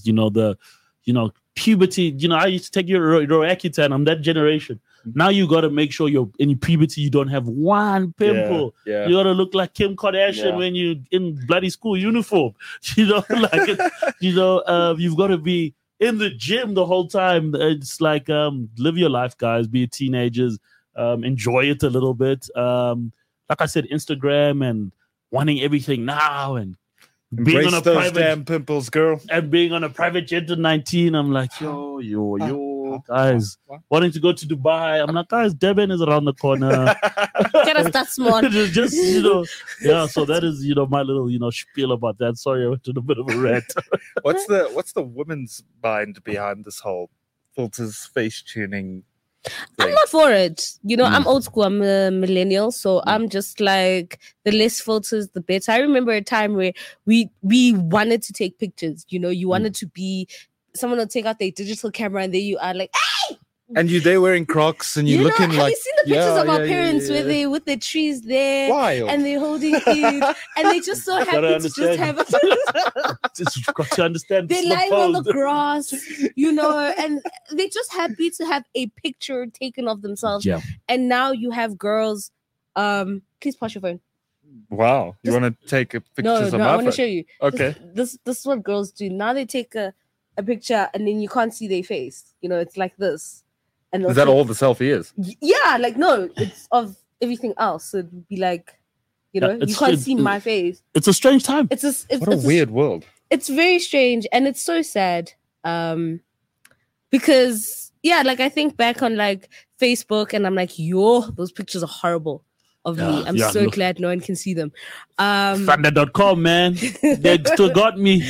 Puberty. I used to take your Roaccutane. I'm that generation. Now you got to make sure you're in puberty. You don't have one pimple. Yeah. You got to look like Kim Kardashian Yeah. when you're in bloody school uniform. You've got to be in the gym the whole time. It's like live your life, guys. Be teenagers. Enjoy it a little bit. Like I said, Instagram and wanting everything now and being Embrace on a those private damn pimples, girl. and being on a private jet at 19. I'm like, yo, guys, wanting to go to Dubai. I'm like, guys, Devin is around the corner. Gotta start small. Just yeah. So that is my little spiel about that. Sorry, I went to a bit of a rant. What's the woman's mind behind this whole filters, face tuning I'm thing? not for it. I'm old school. I'm a millennial. So I'm just like, the less filters, the better. I remember a time where we wanted to take pictures. You wanted to be, someone will take out their digital camera and there you are like, hey! And they're wearing Crocs and you're looking have like you seen the pictures of our parents where they with their trees there wild. and they're holding kids and they're just so happy to just understand. have You've got to understand. they're it's lying on the proposed. grass, and they're just happy to have a picture taken of themselves. Yeah. And now you have girls. Please pass your phone. Wow. You want to take No, pictures of I my want to phone? show you. Okay. This is what girls do. Now they take a picture and then you can't see their face. It's like this. And Is that all the selfie is? Yeah, like no, it's of everything else. So it'd be like, you it's- can't it's- see my face. It's a strange time. It's What a weird world. It's very strange and it's so sad Because yeah, like I think back on like Facebook and I'm like, yo, those pictures are horrible of me. I'm so glad no one can see them. Thunder.com, man. They still got me.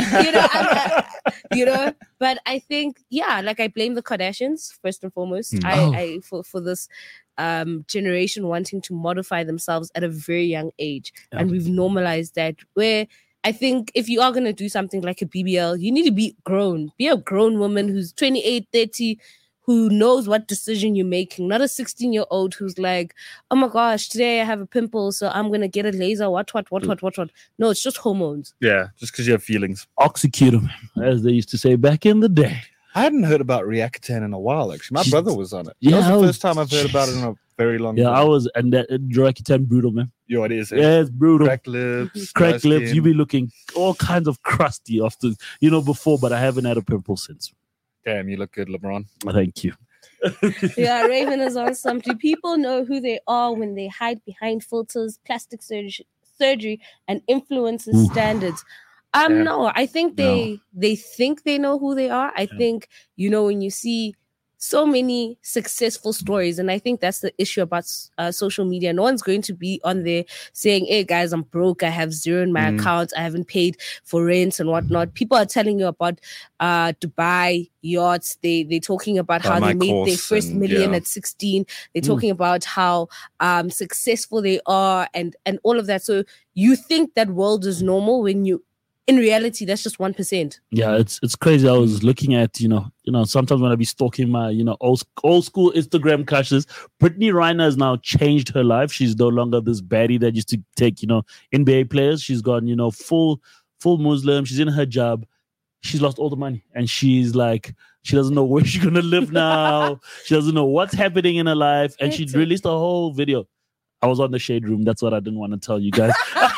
But I think, yeah, like I blame the Kardashians first and foremost. I for this generation wanting to modify themselves at a very young age. Yeah. And we've normalized that, where I think if you are going to do something like a BBL, you need to be grown. Be a grown woman who's 28, 30, who knows what decision you're making. Not a 16-year-old who's like, oh my gosh, today I have a pimple, so I'm going to get a laser. What. No, it's just hormones. Yeah, just because you have feelings. Oxycodone, as they used to say back in the day. I hadn't heard about Reactan in a while, actually. My brother was on it. Yeah, that was the first time I've heard about it in a very long time. Yeah, I was, and that Reactan brutal, man. Yo, it is. Yeah, it's brutal. Cracked lips. You be looking all kinds of crusty after, before, but I haven't had a pimple since. Damn, you look good, LeBron. Thank you. Yeah, Raven is on something. People know who they are when they hide behind filters, plastic surgery, and influencers standards. No, I think they think they know who they are. I think, when you see so many successful stories, and I think that's the issue about social media. No one's going to be on there saying, hey guys, I'm broke, I have zero in my account, I haven't paid for rent and whatnot. People are telling you about Dubai yachts. They're talking about how they made their first million at 16. They're talking about how successful they are and all of that. So you think that world is normal when in reality, that's just 1%. Yeah, it's crazy. I was looking at, sometimes when I be stalking my, old school Instagram crushes, Brittany Reiner has now changed her life. She's no longer this baddie that used to take, NBA players. She's gone, full Muslim. She's in her job. She's lost all the money. And she's like, she doesn't know where she's going to live now. She doesn't know what's happening in her life. And she released a whole video. I was on the shade room. That's what I didn't want to tell you guys.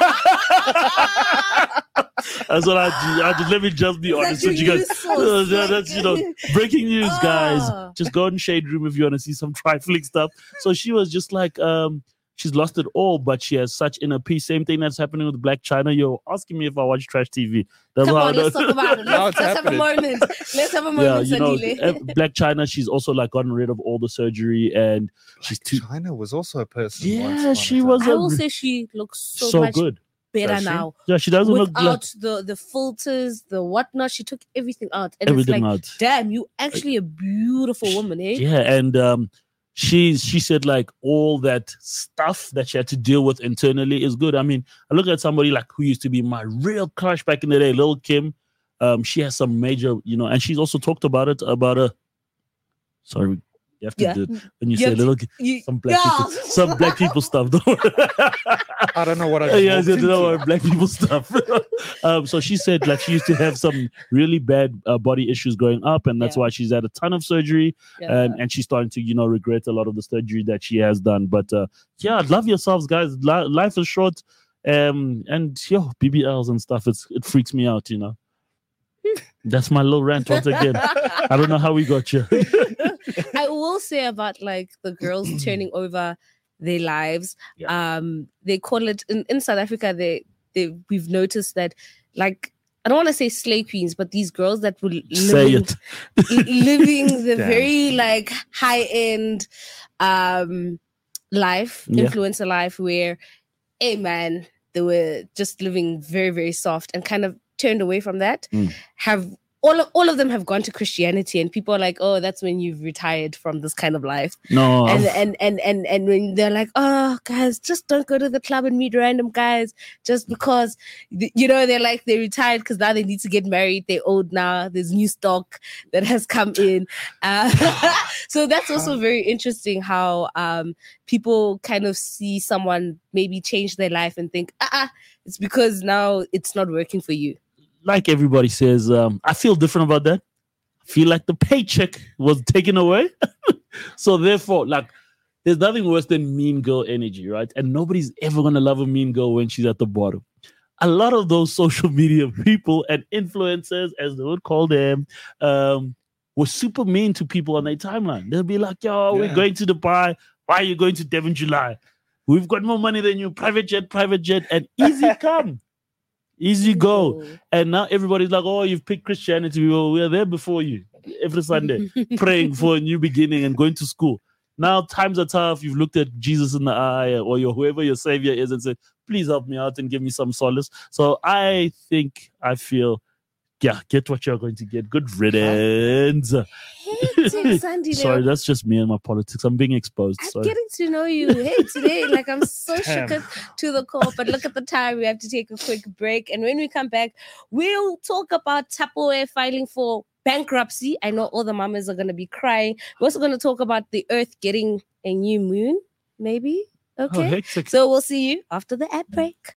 That's what I do. Let me just be honest with you guys. That's breaking news, guys. Just go in shade room if you want to see some trifling stuff. So she was just like, she's lost it all, but she has such inner peace. Same thing that's happening with Black China. You're asking me if I watch trash TV. That's Come on, let's talk about it. Let's have a moment. Let's have a moment, Black China, she's also like gotten rid of all the surgery, and China was also a person. Yeah, she was. I will say she looks so much good. Better now. Yeah, she doesn't look without the filters, the whatnot. She took everything out, and it's like, damn, you actually a beautiful woman, eh? Yeah, and she said like all that stuff that she had to deal with internally is good. I mean, I look at somebody like who used to be my real crush back in the day, Lil Kim. She has some major, and she's also talked about it about her. Sorry. You have to do it when you say some black people stuff. I don't know what I black people stuff. So she said like she used to have some really bad body issues growing up, and that's why she's had a ton of surgery, and she's starting to regret a lot of the surgery that she has done. But love yourselves, guys. Life is short, and BBLs and stuff. It freaks me out, That's my little rant once again. I don't know how we got here. I will say about like the girls turning over their lives. Yeah. They call it in South Africa. We've noticed that, like, I don't want to say slay queens, but these girls that were living the very like high end life, influencer life, where, hey man, they were just living very, very soft and kind of turned away from that. Have all of them have gone to Christianity, and people are like, oh, that's when you've retired from this kind of life. No. And when they're like, oh, guys, just don't go to the club and meet random guys just because, they're like, they retired because now they need to get married. They're old now. There's new stock that has come in. So that's also very interesting how people kind of see someone maybe change their life and think, it's because now it's not working for you. Like everybody says, I feel different about that. I feel like the paycheck was taken away. So therefore, like, there's nothing worse than mean girl energy, right? And nobody's ever going to love a mean girl when she's at the bottom. A lot of those social media people and influencers, as they would call them, were super mean to people on their timeline. They'll be like, we're going to Dubai. Why are you going to Devon July? We've got more money than you. Private jet, and easy come. Easy go. And now everybody's like, oh, you've picked Christianity. We were there before you every Sunday, praying for a new beginning and going to school. Now times are tough. You've looked at Jesus in the eye or whoever your savior is and said, please help me out and give me some solace. So I feel, yeah, get what you're going to get. Good riddance. Sandy, Sorry, that's just me and my politics. I'm being exposed. I'm getting to know you. Hey, today, like I'm so shook to the core. But look at the time. We have to take a quick break. And when we come back, we'll talk about Tupperware filing for bankruptcy. I know all the mamas are going to be crying. We're also going to talk about the Earth getting a new moon, maybe. Okay. Oh, so we'll see you after the ad break.